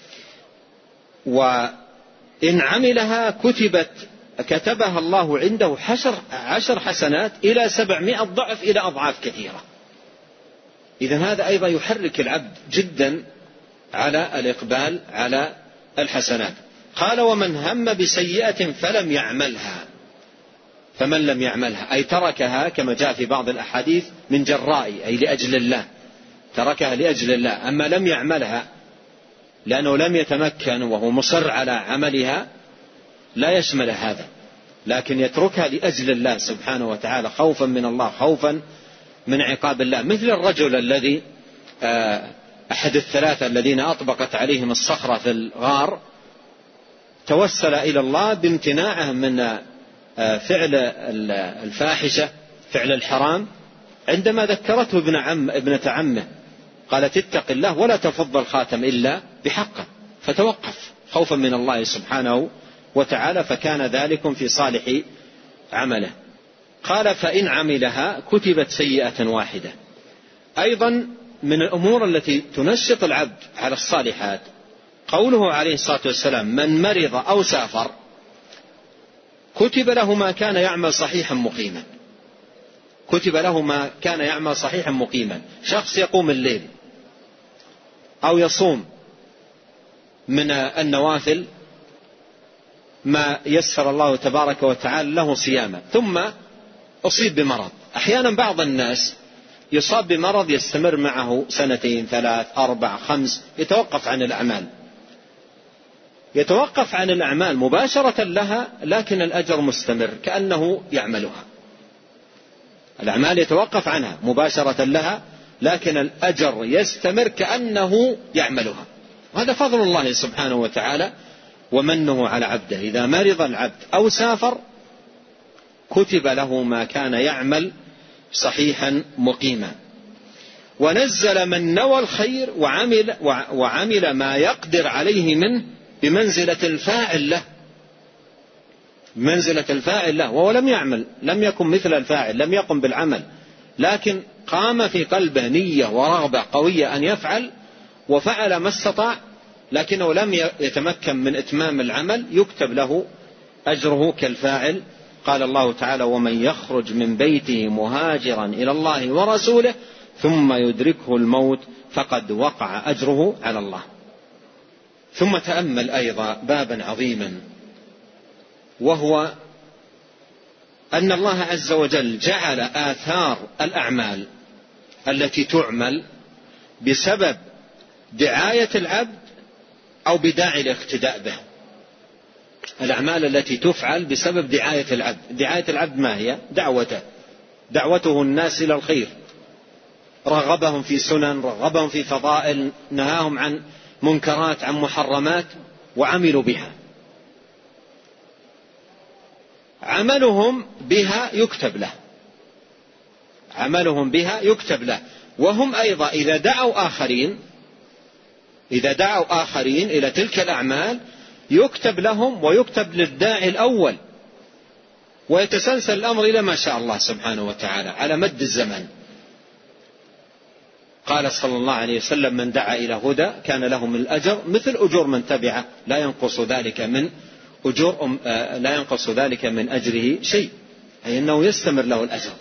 وإن عملها كتبت كتبها الله عنده حشر عشر حسنات إلى سبعمائة ضعف إلى أضعاف كثيرة. إذن هذا أيضا يحرك العبد جدا على الإقبال على الحسنات. قال ومن هم بسيئة فلم يعملها، فمن لم يعملها أي تركها كما جاء في بعض الأحاديث من جراء أي لأجل الله، تركها لأجل الله. أما لم يعملها لأنه لم يتمكن وهو مصر على عملها لا يشمل هذا، لكن يتركها لأجل الله سبحانه وتعالى خوفا من الله، خوفا من عقاب الله. مثل الرجل الذي أحد الثلاثة الذين أطبقت عليهم الصخرة في الغار توسل إلى الله بامتناعه من فعل الفاحشة فعل الحرام عندما ذكرته ابن عم ابنة عمه قالت اتق الله ولا تفض الخاتم إلا بحقه، فتوقف خوفا من الله سبحانه وتعالى، فكان ذلك في صالح عمله. قال فإن عملها كتبت سيئة واحدة. أيضا من الأمور التي تنشط العبد على الصالحات قوله عليه الصلاة والسلام من مرض أو سافر كتب له ما كان يعمل صحيحا مقيما، كتب له ما كان يعمل صحيحا مقيما. شخص يقوم الليل أو يصوم من النوافل ما يسر الله تبارك وتعالى له صيامه، ثم أصيب بمرض. أحيانا بعض الناس يصاب بمرض يستمر معه سنتين ثلاث أربع خمس، يتوقف عن الأعمال يتوقف عن الأعمال مباشرة لها، لكن الأجر مستمر كأنه يعملها. الأعمال يتوقف عنها مباشرة لها لكن الأجر يستمر كأنه يعملها. وهذا فضل الله سبحانه وتعالى ومنه على عبده. إذا مرض العبد أو سافر كتب له ما كان يعمل صحيحا مقيما. ونزل من نوى الخير وعمل, وعمل ما يقدر عليه منه بمنزلة الفاعل له، منزلة الفاعل له، وهو لم يعمل، لم يكن مثل الفاعل، لم يقم بالعمل، لكن قام في قلبه نية ورغبة قوية أن يفعل وفعل ما استطاع، لكنه لم يتمكن من إتمام العمل، يكتب له أجره كالفاعل. قال الله تعالى ومن يخرج من بيته مهاجرا إلى الله ورسوله ثم يدركه الموت فقد وقع أجره على الله. ثم تأمل أيضا بابا عظيما، وهو أن الله عز وجل جعل آثار الأعمال التي تعمل بسبب دعاية العبد أو بداعي الاقتداء به. الأعمال التي تفعل بسبب دعاية العبد، دعاية العبد ما هي؟ دعوته دعوته الناس إلى الخير، رغبهم في سنن، رغبهم في فضائل، نهاهم عن منكرات عن محرمات وعملوا بها. عملهم بها يكتب له، عملهم بها يكتب له. وهم أيضا إذا دعوا آخرين إذا دعوا آخرين إلى تلك الأعمال يكتب لهم ويكتب للداعي الأول، ويتسلسل الأمر إلى ما شاء الله سبحانه وتعالى على مد الزمن. قال صلى الله عليه وسلم: من دعا إلى هدى كان له من الأجر مثل أجور من تبعه لا ينقص ذلك من أجور لا ينقص ذلك من أجره شيء، أي أنه يستمر له الأجر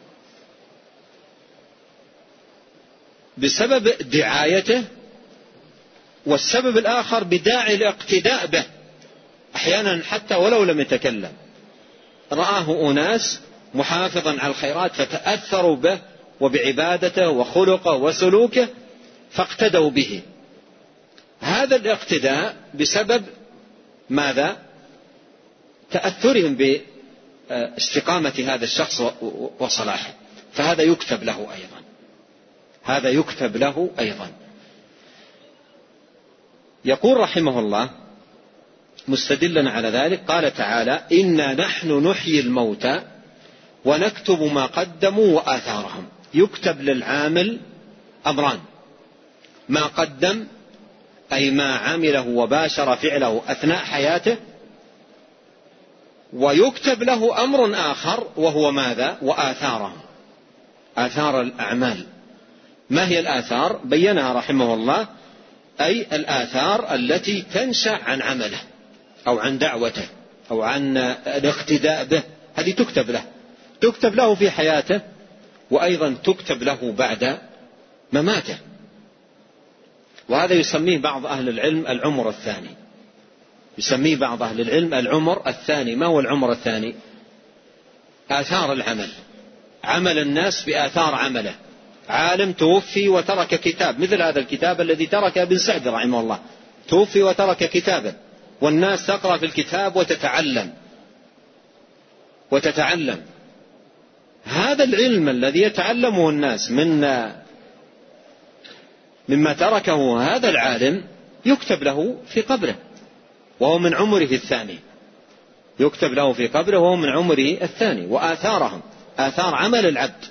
بسبب دعايته. والسبب الآخر بداعي الاقتداء به، أحيانا حتى ولو لم يتكلم رآه أناس محافظا على الخيرات فتأثروا به وبعبادته وخلقه وسلوكه فاقتدوا به. هذا الاقتداء بسبب ماذا؟ تأثرهم باستقامة هذا الشخص وصلاحه، فهذا يكتب له أيضا، هذا يكتب له أيضا. يقول رحمه الله مستدلا على ذلك، قال تعالى: إنا نحن نحيي الموتى ونكتب ما قدموا وآثارهم. يكتب للعامل أمران: ما قدم أي ما عمله وباشر فعله أثناء حياته، ويكتب له أمر آخر وهو ماذا؟ وآثارهم، آثار الأعمال. ما هي الآثار؟ بينها رحمه الله، أي الآثار التي تنشأ عن عمله أو عن دعوته أو عن الاقتداء به، هذه تكتب له، تكتب له في حياته وأيضا تكتب له بعد مماته. وهذا يسميه بعض أهل العلم العمر الثاني، يسميه بعض أهل العلم العمر الثاني. ما هو العمر الثاني؟ آثار العمل، عمل الناس بآثار عمله. عالم توفي وترك كتاب مثل هذا الكتاب الذي ترك ابن سعد رحمه الله، توفي وترك كتابا والناس تقرأ في الكتاب وتتعلم وتتعلم هذا العلم الذي يتعلمه الناس من مما تركه هذا العالم يكتب له في قبره وهو من عمره الثاني، يكتب له في قبره وهو من عمره الثاني. وآثارهم آثار عمل العبد.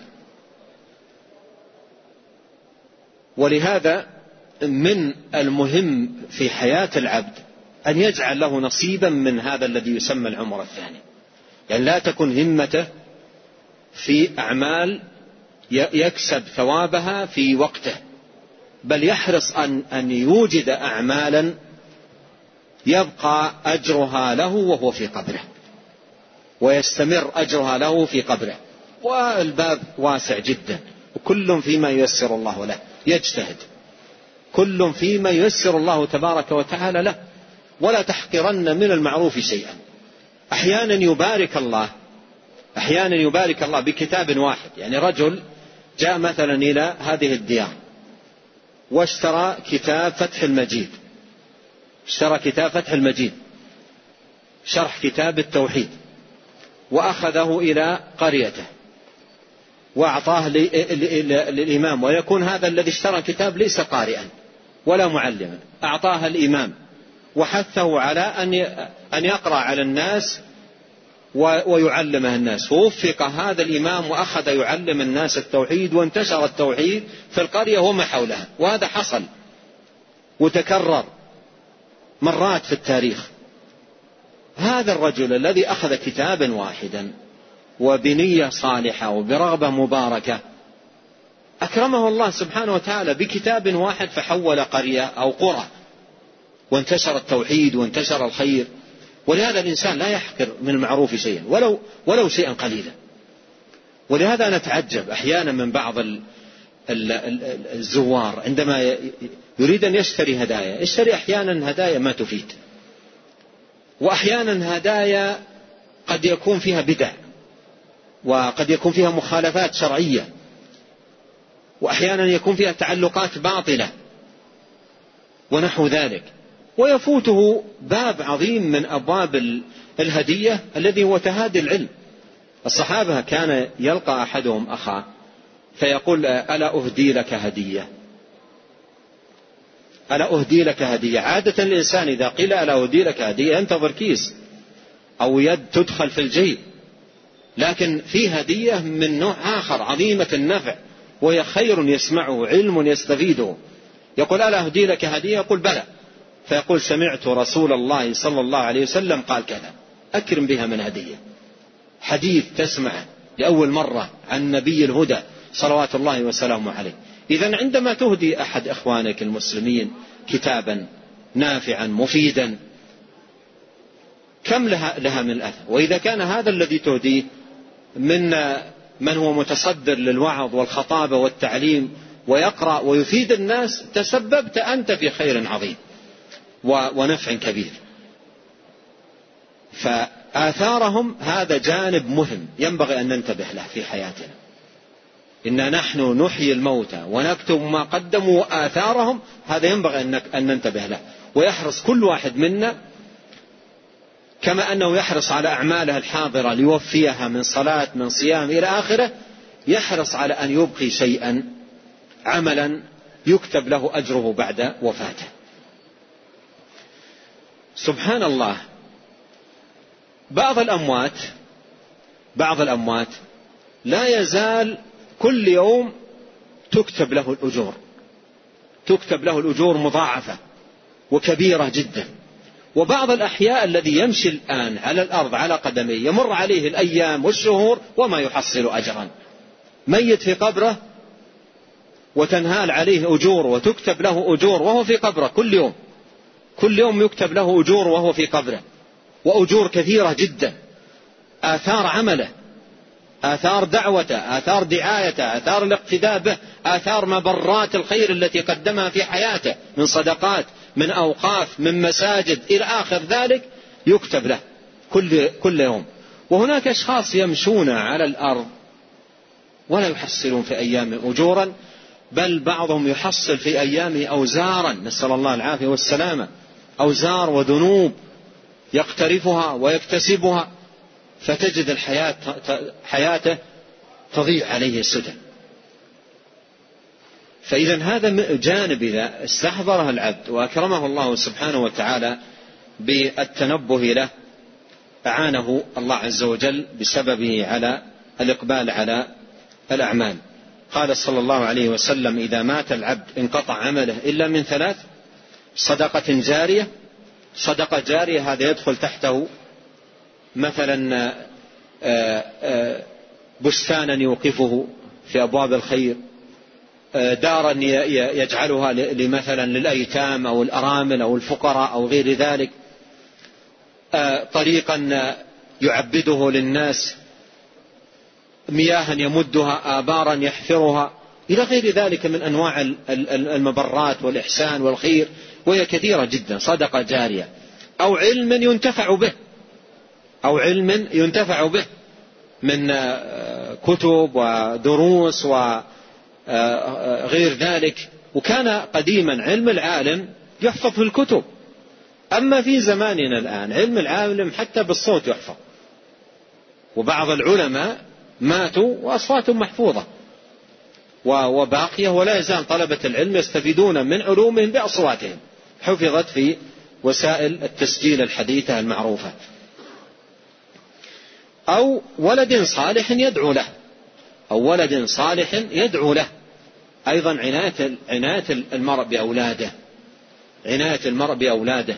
ولهذا من المهم في حياة العبد أن يجعل له نصيبا من هذا الذي يسمى العمر الثاني، يعني لا تكن همته في أعمال يكسب ثوابها في وقته، بل يحرص أن, أن يوجد أعمالا يبقى أجرها له وهو في قبره، ويستمر أجرها له في قبره. والباب واسع جدا، وكل فيما ييسر الله له يجتهد، كل فيما ييسر الله تبارك وتعالى له، ولا تحقرن من المعروف شيئا. أحيانا يبارك الله أحيانا يبارك الله بكتاب واحد، يعني رجل جاء مثلا إلى هذه الديار واشترى كتاب فتح المجيد، اشترى كتاب فتح المجيد شرح كتاب التوحيد، وأخذه إلى قريته وأعطاه للإمام، ويكون هذا الذي اشترى الكتاب ليس قارئا ولا معلما، أعطاه الإمام وحثه على أن يقرأ على الناس ويعلمه الناس. ووفق هذا الإمام وأخذ يعلم الناس التوحيد، وانتشر التوحيد في القرية وما حولها. وهذا حصل وتكرر مرات في التاريخ. هذا الرجل الذي أخذ كتابا واحدا وبنية صالحة وبرغبة مباركة، أكرمه الله سبحانه وتعالى بكتاب واحد فحول قرية أو قرى، وانتشر التوحيد وانتشر الخير. ولهذا الإنسان لا يحقر من المعروف شيئا ولو, ولو شيئا قليلا. ولهذا نتعجب أحيانا من بعض الزوار عندما يريد أن يشتري هدايا، يشتري أحيانا هدايا ما تفيد، وأحيانا هدايا قد يكون فيها بدع، وقد يكون فيها مخالفات شرعية، وأحيانا يكون فيها تعلقات باطلة ونحو ذلك، ويفوته باب عظيم من أبواب الهدية الذي هو تهادي العلم. الصحابة كان يلقى أحدهم أخاه فيقول: ألا أهدي لك هدية، ألا أهدي لك هدية. عادة الإنسان إذا قيل ألا أهدي لك هدية ينتظر كيس أو يد تدخل في الجيب، لكن في هدية من نوع آخر عظيمة النفع، وهي خير يسمعه، علم يستفيده. يقول: ألا أهدي لك هدية؟ يقول: بلى. فيقول سمعت رسول الله صلى الله عليه وسلم قال كذا، أكرم بها من هدية. حديث تسمعه لأول مرة عن نبي الهدى صلوات الله وسلامه عليه. إذن عندما تهدي أحد إخوانك المسلمين كتابا نافعا مفيدا كم لها, لها من الأثر. وإذا كان هذا الذي تهديه من من هو متصدر للوعظ والخطابة والتعليم ويقرأ ويفيد الناس، تسببت أنت في خير عظيم ونفع كبير. فآثارهم هذا جانب مهم ينبغي أن ننتبه له في حياتنا. إنا نحن نحيي الموتى ونكتب ما قدموا وآثارهم، هذا ينبغي أن ننتبه له. ويحرص كل واحد منا كما أنه يحرص على أعماله الحاضرة ليوفيها من صلاة من صيام إلى آخره، يحرص على أن يبقي شيئا عملا يكتب له أجره بعد وفاته. سبحان الله، بعض الأموات بعض الأموات لا يزال كل يوم تكتب له الأجور، تكتب له الأجور مضاعفة وكبيرة جدا. وبعض الأحياء الذي يمشي الآن على الأرض على قدميه يمر عليه الأيام والشهور وما يحصل أجرا، ميت في قبره وتنهال عليه أجور وتكتب له أجور وهو في قبره كل يوم، كل يوم يكتب له أجور وهو في قبره، وأجور كثيرة جدا. آثار عمله، آثار دعوته، آثار دعايته، آثار الاقتداء به، آثار مبرات الخير التي قدمها في حياته من صدقات من أوقاف من مساجد إلى آخر ذلك، يكتب له كل, كل يوم. وهناك أشخاص يمشون على الأرض ولا يحصلون في أيام أجورا، بل بعضهم يحصل في أيامه أوزارا، نسأل الله العافية والسلامة، أوزار وذنوب يقترفها ويكتسبها، فتجد الحياة حياته تضيع عليه سدى. فإذا هذا جانب إذا استحضره العبد وأكرمه الله سبحانه وتعالى بالتنبه له، أعانه الله عز وجل بسببه على الإقبال على الأعمال. قال صلى الله عليه وسلم إذا مات العبد انقطع عمله إلا من ثلاث: صدقة جارية، صدقة جارية هذا يدخل تحته مثلا بستانا يوقفه في أبواب الخير، دارا يجعلها لمثلا للأيتام أو الأرامل أو الفقراء أو غير ذلك، طريقا يعبده للناس، مياها يمدها، آبارا يحفرها، إلى غير ذلك من أنواع المبرات والإحسان والخير، وهي كثيرة جدا. صدقة جارية، أو علم ينتفع به، أو علم ينتفع به من كتب ودروس وغير ذلك. وكان قديما علم العالم يحفظ في الكتب، أما في زماننا الآن علم العالم حتى بالصوت يحفظ، وبعض العلماء ماتوا وأصواتهم محفوظة وباقية، ولا يزال طلبة العلم يستفيدون من علومهم بأصواتهم، حفظت في وسائل التسجيل الحديثة المعروفة. أو ولد صالح يدعو له، أو ولد صالح يدعو له. أيضا عناية عناية المرء بأولاده، عناية المرء بأولاده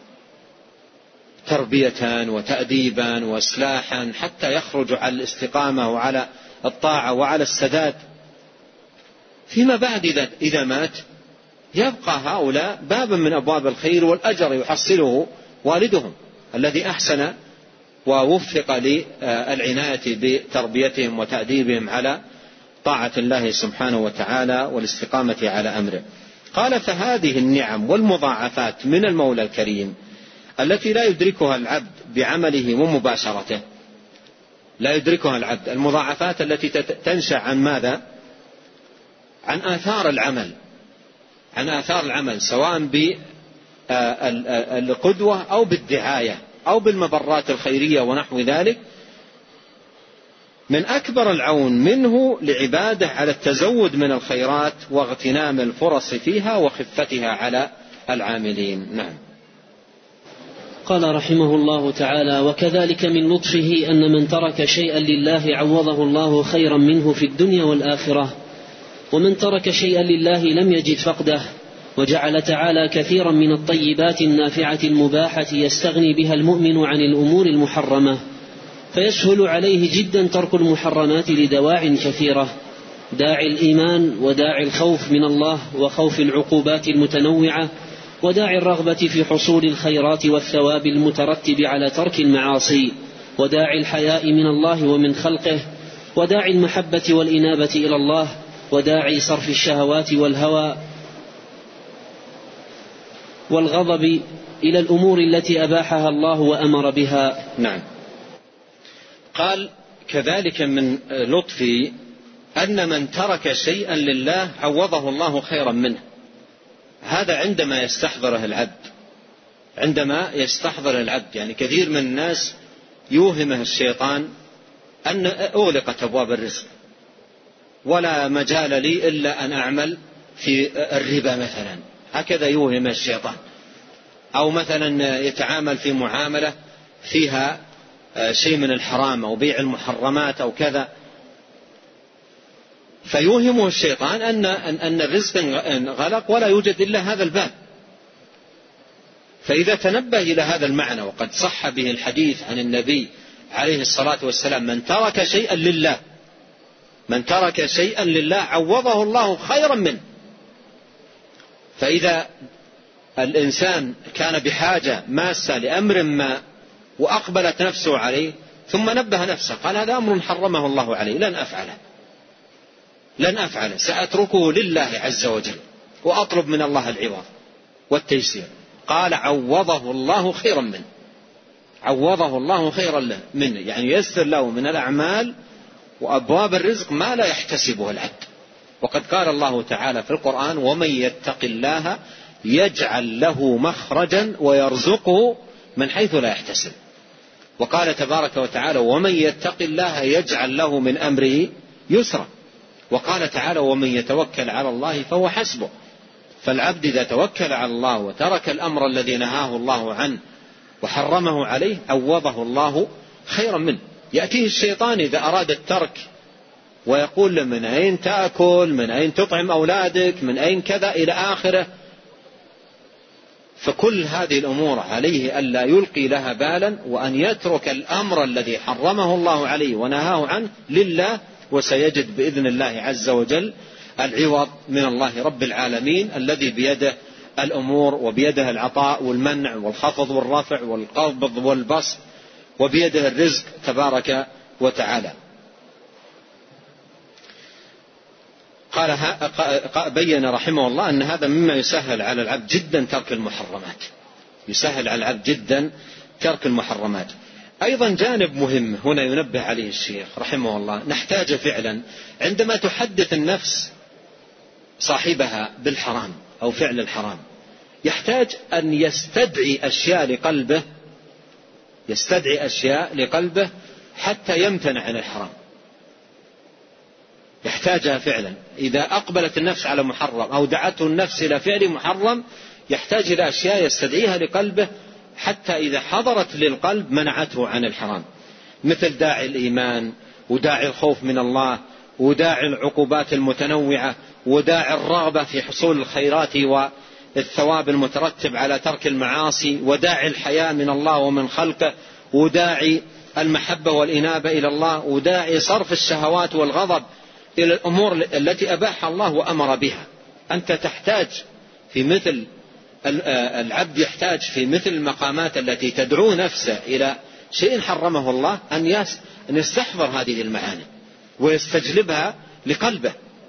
تربية وتأديبا وإصلاحا حتى يخرجوا على الاستقامة وعلى الطاعة وعلى السداد. فيما بعد إذا, إذا مات يبقى هؤلاء بابا من أبواب الخير والأجر يحصله والدهم الذي أحسن ووفق للعناية بتربيتهم وتأديبهم على طاعة الله سبحانه وتعالى والاستقامة على أمره. قال فهذه النعم والمضاعفات من المولى الكريم التي لا يدركها العبد بعمله ومباشرته، لا يدركها العبد، المضاعفات التي تنشأ عن ماذا؟ عن آثار العمل، عن آثار العمل سواء بالقدوة أو بالدعاية أو بالمبرات الخيرية ونحو ذلك. من أكبر العون منه لعباده على التزود من الخيرات واغتنام الفرص فيها وخفتها على العاملين. نعم. قال رحمه الله تعالى: وكذلك من لطفه أن من ترك شيئا لله عوضه الله خيرا منه في الدنيا والآخرة، ومن ترك شيئا لله لم يجد فقده وجعل تعالى كثيرا من الطيبات النافعة المباحة يستغني بها المؤمن عن الأمور المحرمة، فيسهل عليه جدا ترك المحرمات لدواع كثيرة: داعي الإيمان، وداعي الخوف من الله وخوف العقوبات المتنوعة، وداعي الرغبة في حصول الخيرات والثواب المترتب على ترك المعاصي، وداعي الحياء من الله ومن خلقه، وداعي المحبة والإنابة إلى الله، وداعي صرف الشهوات والهوى والغضب إلى الأمور التي أباحها الله وأمر بها. نعم. قال: كذلك من لطفي أن من ترك شيئا لله عوضه الله خيرا منه. هذا عندما يستحضره العبد، عندما يستحضر العبد يعني كثير من الناس يوهمه الشيطان أن أغلقت أبواب الرزق ولا مجال لي إلا أن أعمل في الربا مثلا، هكذا يوهم الشيطان، أو مثلا يتعامل في معاملة فيها شيء من الحرام أو بيع المحرمات أو كذا، فيوهمه الشيطان أن أن الرزق غلق ولا يوجد إلا هذا الباب. فإذا تنبه إلى هذا المعنى، وقد صح به الحديث عن النبي عليه الصلاة والسلام: من ترك شيئا لله من ترك شيئا لله عوضه الله خيرا منه. فإذا الإنسان كان بحاجة ماسة لأمر ما وأقبلت نفسه عليه ثم نبه نفسه قال: هذا أمر حرمه الله عليه، لن أفعله لن أفعله سأتركه لله عز وجل وأطلب من الله العوض والتيسير. قال: عوضه الله خيرا منه عوضه الله خيرا له منه يعني يسر له من الأعمال وأبواب الرزق ما لا يحتسبه العبد. وقد قال الله تعالى في القرآن: ومن يتق الله يجعل له مخرجا ويرزقه من حيث لا يحتسب. وقال تبارك وتعالى: ومن يتق الله يجعل له من أمره يسرا. وقال تعالى: ومن يتوكل على الله فهو حسبه. فالعبد إذا توكل على الله وترك الأمر الذي نهاه الله عنه وحرمه عليه عوضه الله خيرا منه. يأتيه الشيطان إذا أراد الترك ويقول له: من أين تأكل، من أين تطعم أولادك، من أين كذا إلى آخره. فكل هذه الأمور عليه ألا يلقي لها بالا، وأن يترك الأمر الذي حرمه الله عليه ونهاه عنه لله، وسيجد بإذن الله عز وجل العوض من الله رب العالمين الذي بيده الأمور وبيده العطاء والمنع والخفض والرفع والقبض والبسط وبيده الرزق تبارك وتعالى. قال بين رحمه الله أن هذا مما يسهل على العبد جدا ترك المحرمات يسهل على العبد جدا ترك المحرمات. أيضا جانب مهم هنا ينبه عليه الشيخ رحمه الله: نحتاج فعلا عندما تحدث النفس صاحبها بالحرام أو فعل الحرام، يحتاج أن يستدعي أشياء لقلبه يستدعي أشياء لقلبه حتى يمتنع عن الحرام. يحتاجها فعلا. إذا أقبلت النفس على محرم أو دعته النفس إلى فعل محرم يحتاج إلى أشياء يستدعيها لقلبه حتى إذا حضرت للقلب منعته عن الحرام، مثل داعي الإيمان، وداعي الخوف من الله، وداعي العقوبات المتنوعة، وداعي الرغبة في حصول الخيرات والثواب المترتب على ترك المعاصي، وداعي الحياء من الله ومن خلقه، وداعي المحبة والإنابة إلى الله، وداعي صرف الشهوات والغضب إلى الأمور التي أباح الله وأمر بها. أنت تحتاج في مثل العبد يحتاج في مثل المقامات التي تدعو نفسه إلى شيء حرمه الله أن يستحضر هذه المعاني ويستجلبها لقلبه.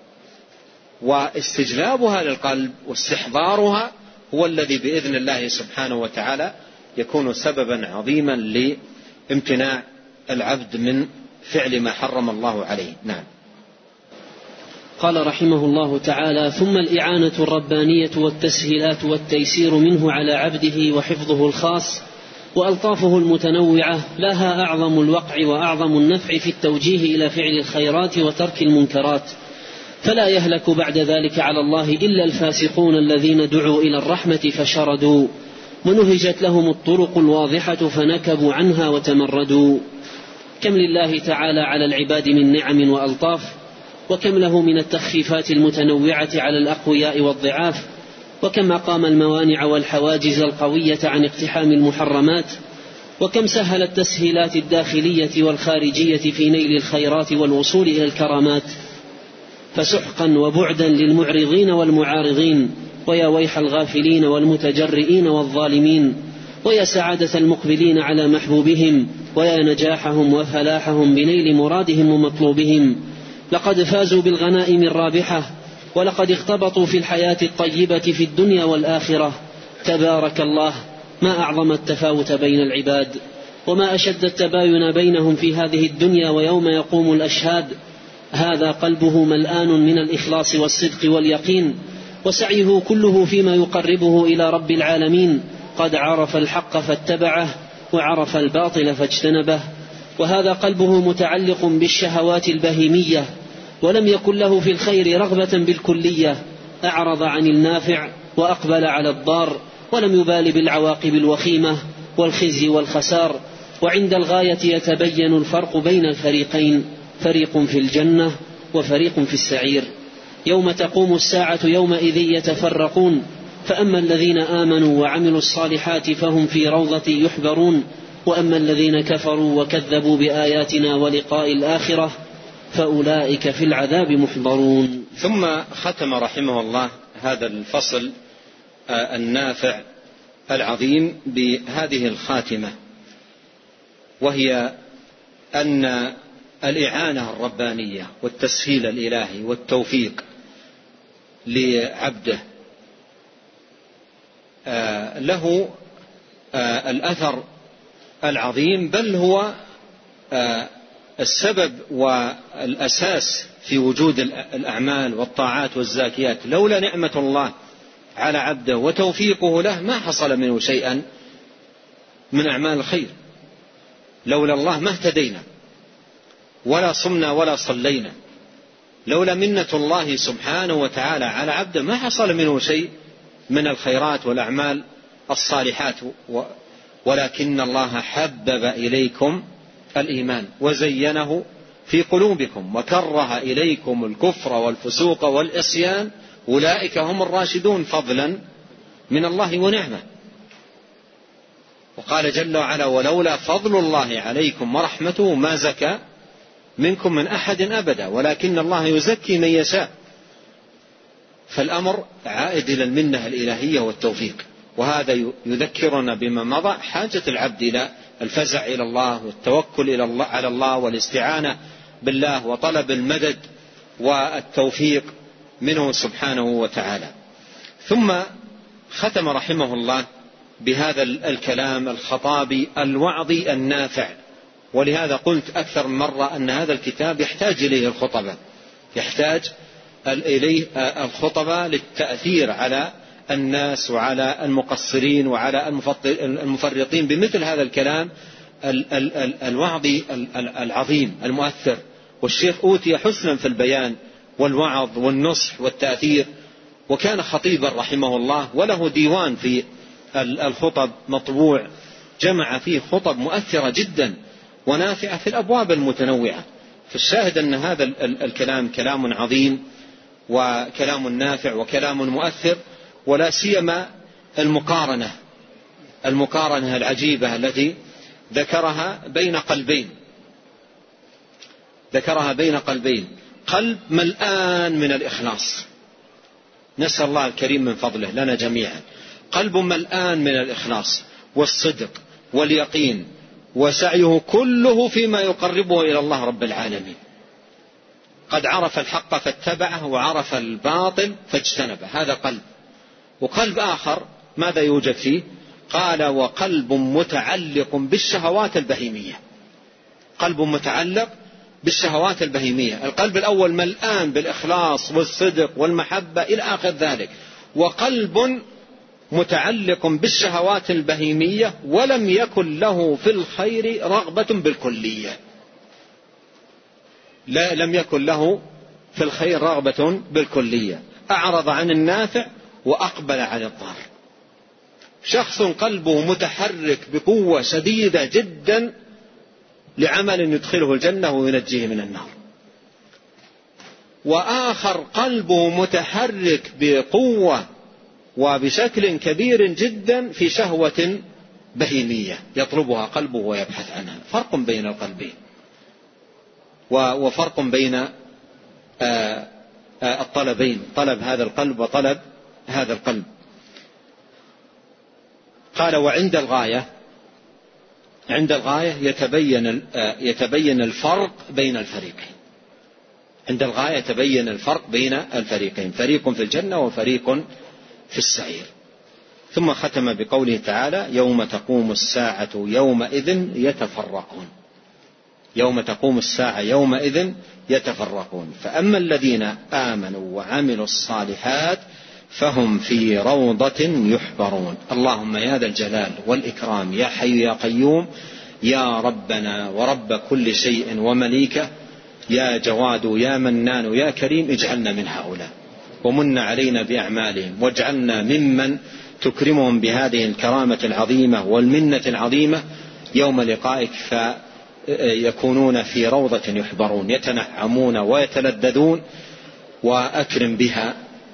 واستجلابها للقلب واستحضارها هو الذي بإذن الله سبحانه وتعالى يكون سببا عظيما لامتناع العبد من فعل ما حرم الله عليه. نعم. قال رحمه الله تعالى: ثم الإعانة الربانية والتسهيلات والتيسير منه على عبده وحفظه الخاص وألطافه المتنوعة لها أعظم الوقع وأعظم النفع في التوجيه إلى فعل الخيرات وترك المنكرات، فلا يهلك بعد ذلك على الله إلا الفاسقون الذين دعوا إلى الرحمة فشردوا ونهجت لهم الطرق الواضحة فنكبوا عنها وتمردوا. كم لله تعالى على العباد من نعم وألطاف، وكم له من التخفيفات المتنوعة على الأقوياء والضعاف، وكم أقام الموانع والحواجز القوية عن اقتحام المحرمات، وكم سهل التسهيلات الداخلية والخارجية في نيل الخيرات والوصول إلى الكرامات. فسحقا وبعدا للمعرضين والمعارضين، ويا ويح الغافلين والمتجرئين والظالمين، ويا سعادة المقبلين على محبوبهم، ويا نجاحهم وفلاحهم بنيل مرادهم ومطلوبهم. لقد فازوا بالغنائم الرابحة، ولقد اختبطوا في الحياة الطيبة في الدنيا والآخرة. تبارك الله، ما أعظم التفاوت بين العباد، وما أشد التباين بينهم في هذه الدنيا ويوم يقوم الأشهاد. هذا قلبه ملآن من الإخلاص والصدق واليقين، وسعيه كله فيما يقربه إلى رب العالمين. قد عرف الحق فاتبعه، وعرف الباطل فاجتنبه. وهذا قلبه متعلق بالشهوات البهيمية، ولم يكن له في الخير رغبة بالكلية. أعرض عن النافع وأقبل على الضار، ولم يبال بالعواقب الوخيمة والخزي والخسار. وعند الغاية يتبين الفرق بين الفريقين، فريق في الجنة وفريق في السعير. يوم تقوم الساعة يومئذ يتفرقون، فأما الذين آمنوا وعملوا الصالحات فهم في روضة يحبرون، وأما الذين كفروا وكذبوا بآياتنا ولقاء الآخرة فأولئك في العذاب محضرون. ثم ختم رحمه الله هذا الفصل النافع العظيم بهذه الخاتمة، وهي أن الإعانة الربانية والتسهيل الإلهي والتوفيق لعبده له الأثر العظيم، بل هو السبب والأساس في وجود الأعمال والطاعات والزاكيات. لولا نعمة الله على عبده وتوفيقه له ما حصل منه شيئا من أعمال الخير. لولا الله ما اهتدينا ولا صمنا ولا صلينا. لولا منة الله سبحانه وتعالى على عبده ما حصل منه شيء من الخيرات والأعمال الصالحات. ولكن الله حبب إليكم الإيمان وزينه في قلوبكم وكره إليكم الكفر والفسوق والعصيان أولئك هم الراشدون فضلا من الله ونعمة. وقال جل وعلا: ولولا فضل الله عليكم ورحمته ما زكى منكم من أحد أبدا ولكن الله يزكي من يشاء. فالأمر عائد إلى المنة الإلهية والتوفيق. وهذا يذكرنا بما مضى، حاجة العبد إلى الفزع إلى الله والتوكل إلى الله على الله والاستعانة بالله وطلب المدد والتوفيق منه سبحانه وتعالى. ثم ختم رحمه الله بهذا الكلام الخطابي الوعظي النافع. ولهذا قلت أكثر من مرة أن هذا الكتاب يحتاج إليه الخطبة، يحتاج إليه الخطبة للتأثير على الناس وعلى المقصرين وعلى المفرطين بمثل هذا الكلام الوعظي العظيم المؤثر. والشيخ أوتي حسنا في البيان والوعظ والنصح والتأثير، وكان خطيبا رحمه الله، وله ديوان في الخطب مطبوع جمع فيه خطب مؤثرة جدا ونافعة في الأبواب المتنوعة. فالشاهد أن هذا الكلام كلام عظيم وكلام نافع وكلام مؤثر، ولا سيما المقارنة المقارنة العجيبة التي ذكرها بين قلبين ذكرها بين قلبين قلب ملآن من الإخلاص، نسأل الله الكريم من فضله لنا جميعا، قلب ملآن من الإخلاص والصدق واليقين، وسعيه كله فيما يقربه إلى الله رب العالمين. قد عرف الحق فاتبعه وعرف الباطل فاجتنبه، هذا قلب. وقلب آخر ماذا يوجد فيه؟ قال: وقلب متعلق بالشهوات البهيمية. قلب متعلق بالشهوات البهيمية. القلب الأول ملآن بالإخلاص والصدق والمحبة إلى آخر ذلك، وقلب متعلق بالشهوات البهيمية ولم يكن له في الخير رغبة بالكلية. لا لم يكن له في الخير رغبة بالكلية، أعرض عن النافع وأقبل على الضار. شخص قلبه متحرك بقوة شديدة جدا لعمل يدخله الجنة وينجيه من النار، وآخر قلبه متحرك بقوة وبشكل كبير جدا في شهوة بهيمية يطلبها قلبه ويبحث عنها. فرق بين القلبين وفرق بين الطلبين، طلب هذا القلب وطلب هذا القلب. قال وعند الغاية، عند الغاية يتبين يتبين الفرق بين الفريقين. عند الغاية يتبين الفرق بين الفريقين، فريق في الجنة وفريق في السعير. ثم ختم بقوله تعالى يوم تقوم الساعة يومئذ يتفرقون. يوم تقوم الساعة يومئذ يتفرقون. فأما الذين آمنوا وعملوا الصالحات فهم في روضة يحبرون. اللهم يا ذا الجلال والإكرام يا حي يا قيوم يا ربنا ورب كل شيء ومليكه يا جواد يا منان يا كريم اجعلنا من هؤلاء ومن علينا بأعمالهم واجعلنا ممن تكرمهم بهذه الكرامة العظيمة والمنة العظيمة يوم لقائك، فيكونون في روضة يحبرون يتنعمون ويتلذذون، وأكرم بها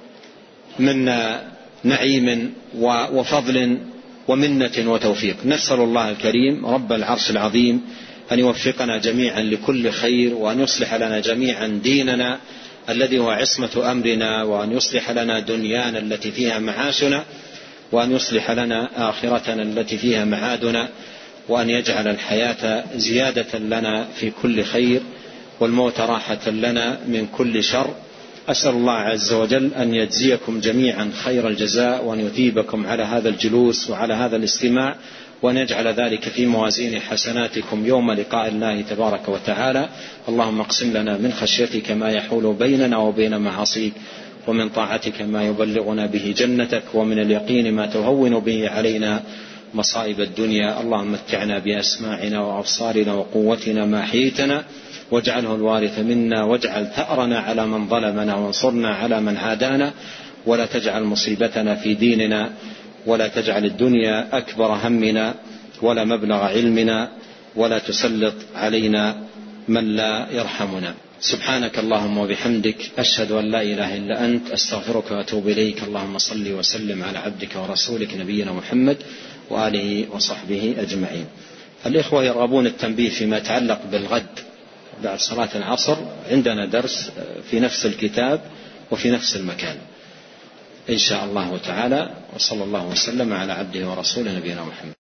من نعيم وفضل ومنة وتوفيق. نسأل الله الكريم رب العرش العظيم أن يوفقنا جميعا لكل خير، وأن يصلح لنا جميعا ديننا الذي هو عصمة أمرنا، وأن يصلح لنا دنيانا التي فيها معاشنا، وأن يصلح لنا آخرتنا التي فيها معادنا، وأن يجعل الحياة زيادة لنا في كل خير والموت راحة لنا من كل شر. أسأل الله عز وجل أن يجزيكم جميعا خير الجزاء، وأن يثيبكم على هذا الجلوس وعلى هذا الاستماع، وأن يجعل ذلك في موازين حسناتكم يوم لقاء الله تبارك وتعالى. اللهم اقسم لنا من خشيتك ما يحول بيننا وبين معاصيك، ومن طاعتك ما يبلغنا به جنتك، ومن اليقين ما تهون به علينا مصائب الدنيا. اللهم متعنا بأسماعنا وأبصارنا وقوتنا ما حييتنا، واجعله الوارث منا، واجعل ثأرنا على من ظلمنا، وانصرنا على من عادانا، ولا تجعل مصيبتنا في ديننا، ولا تجعل الدنيا أكبر همنا ولا مبلغ علمنا، ولا تسلط علينا من لا يرحمنا. سبحانك اللهم وبحمدك أشهد أن لا إله إلا أنت أستغفرك وأتوب إليك. اللهم صل وسلم على عبدك ورسولك نبينا محمد وآله وصحبه أجمعين. الإخوة يرغبون التنبيه فيما يتعلق بالغد بعد صلاة العصر، عندنا درس في نفس الكتاب وفي نفس المكان إن شاء الله تعالى. وصلى الله وسلم على عبده ورسوله نبينا محمد.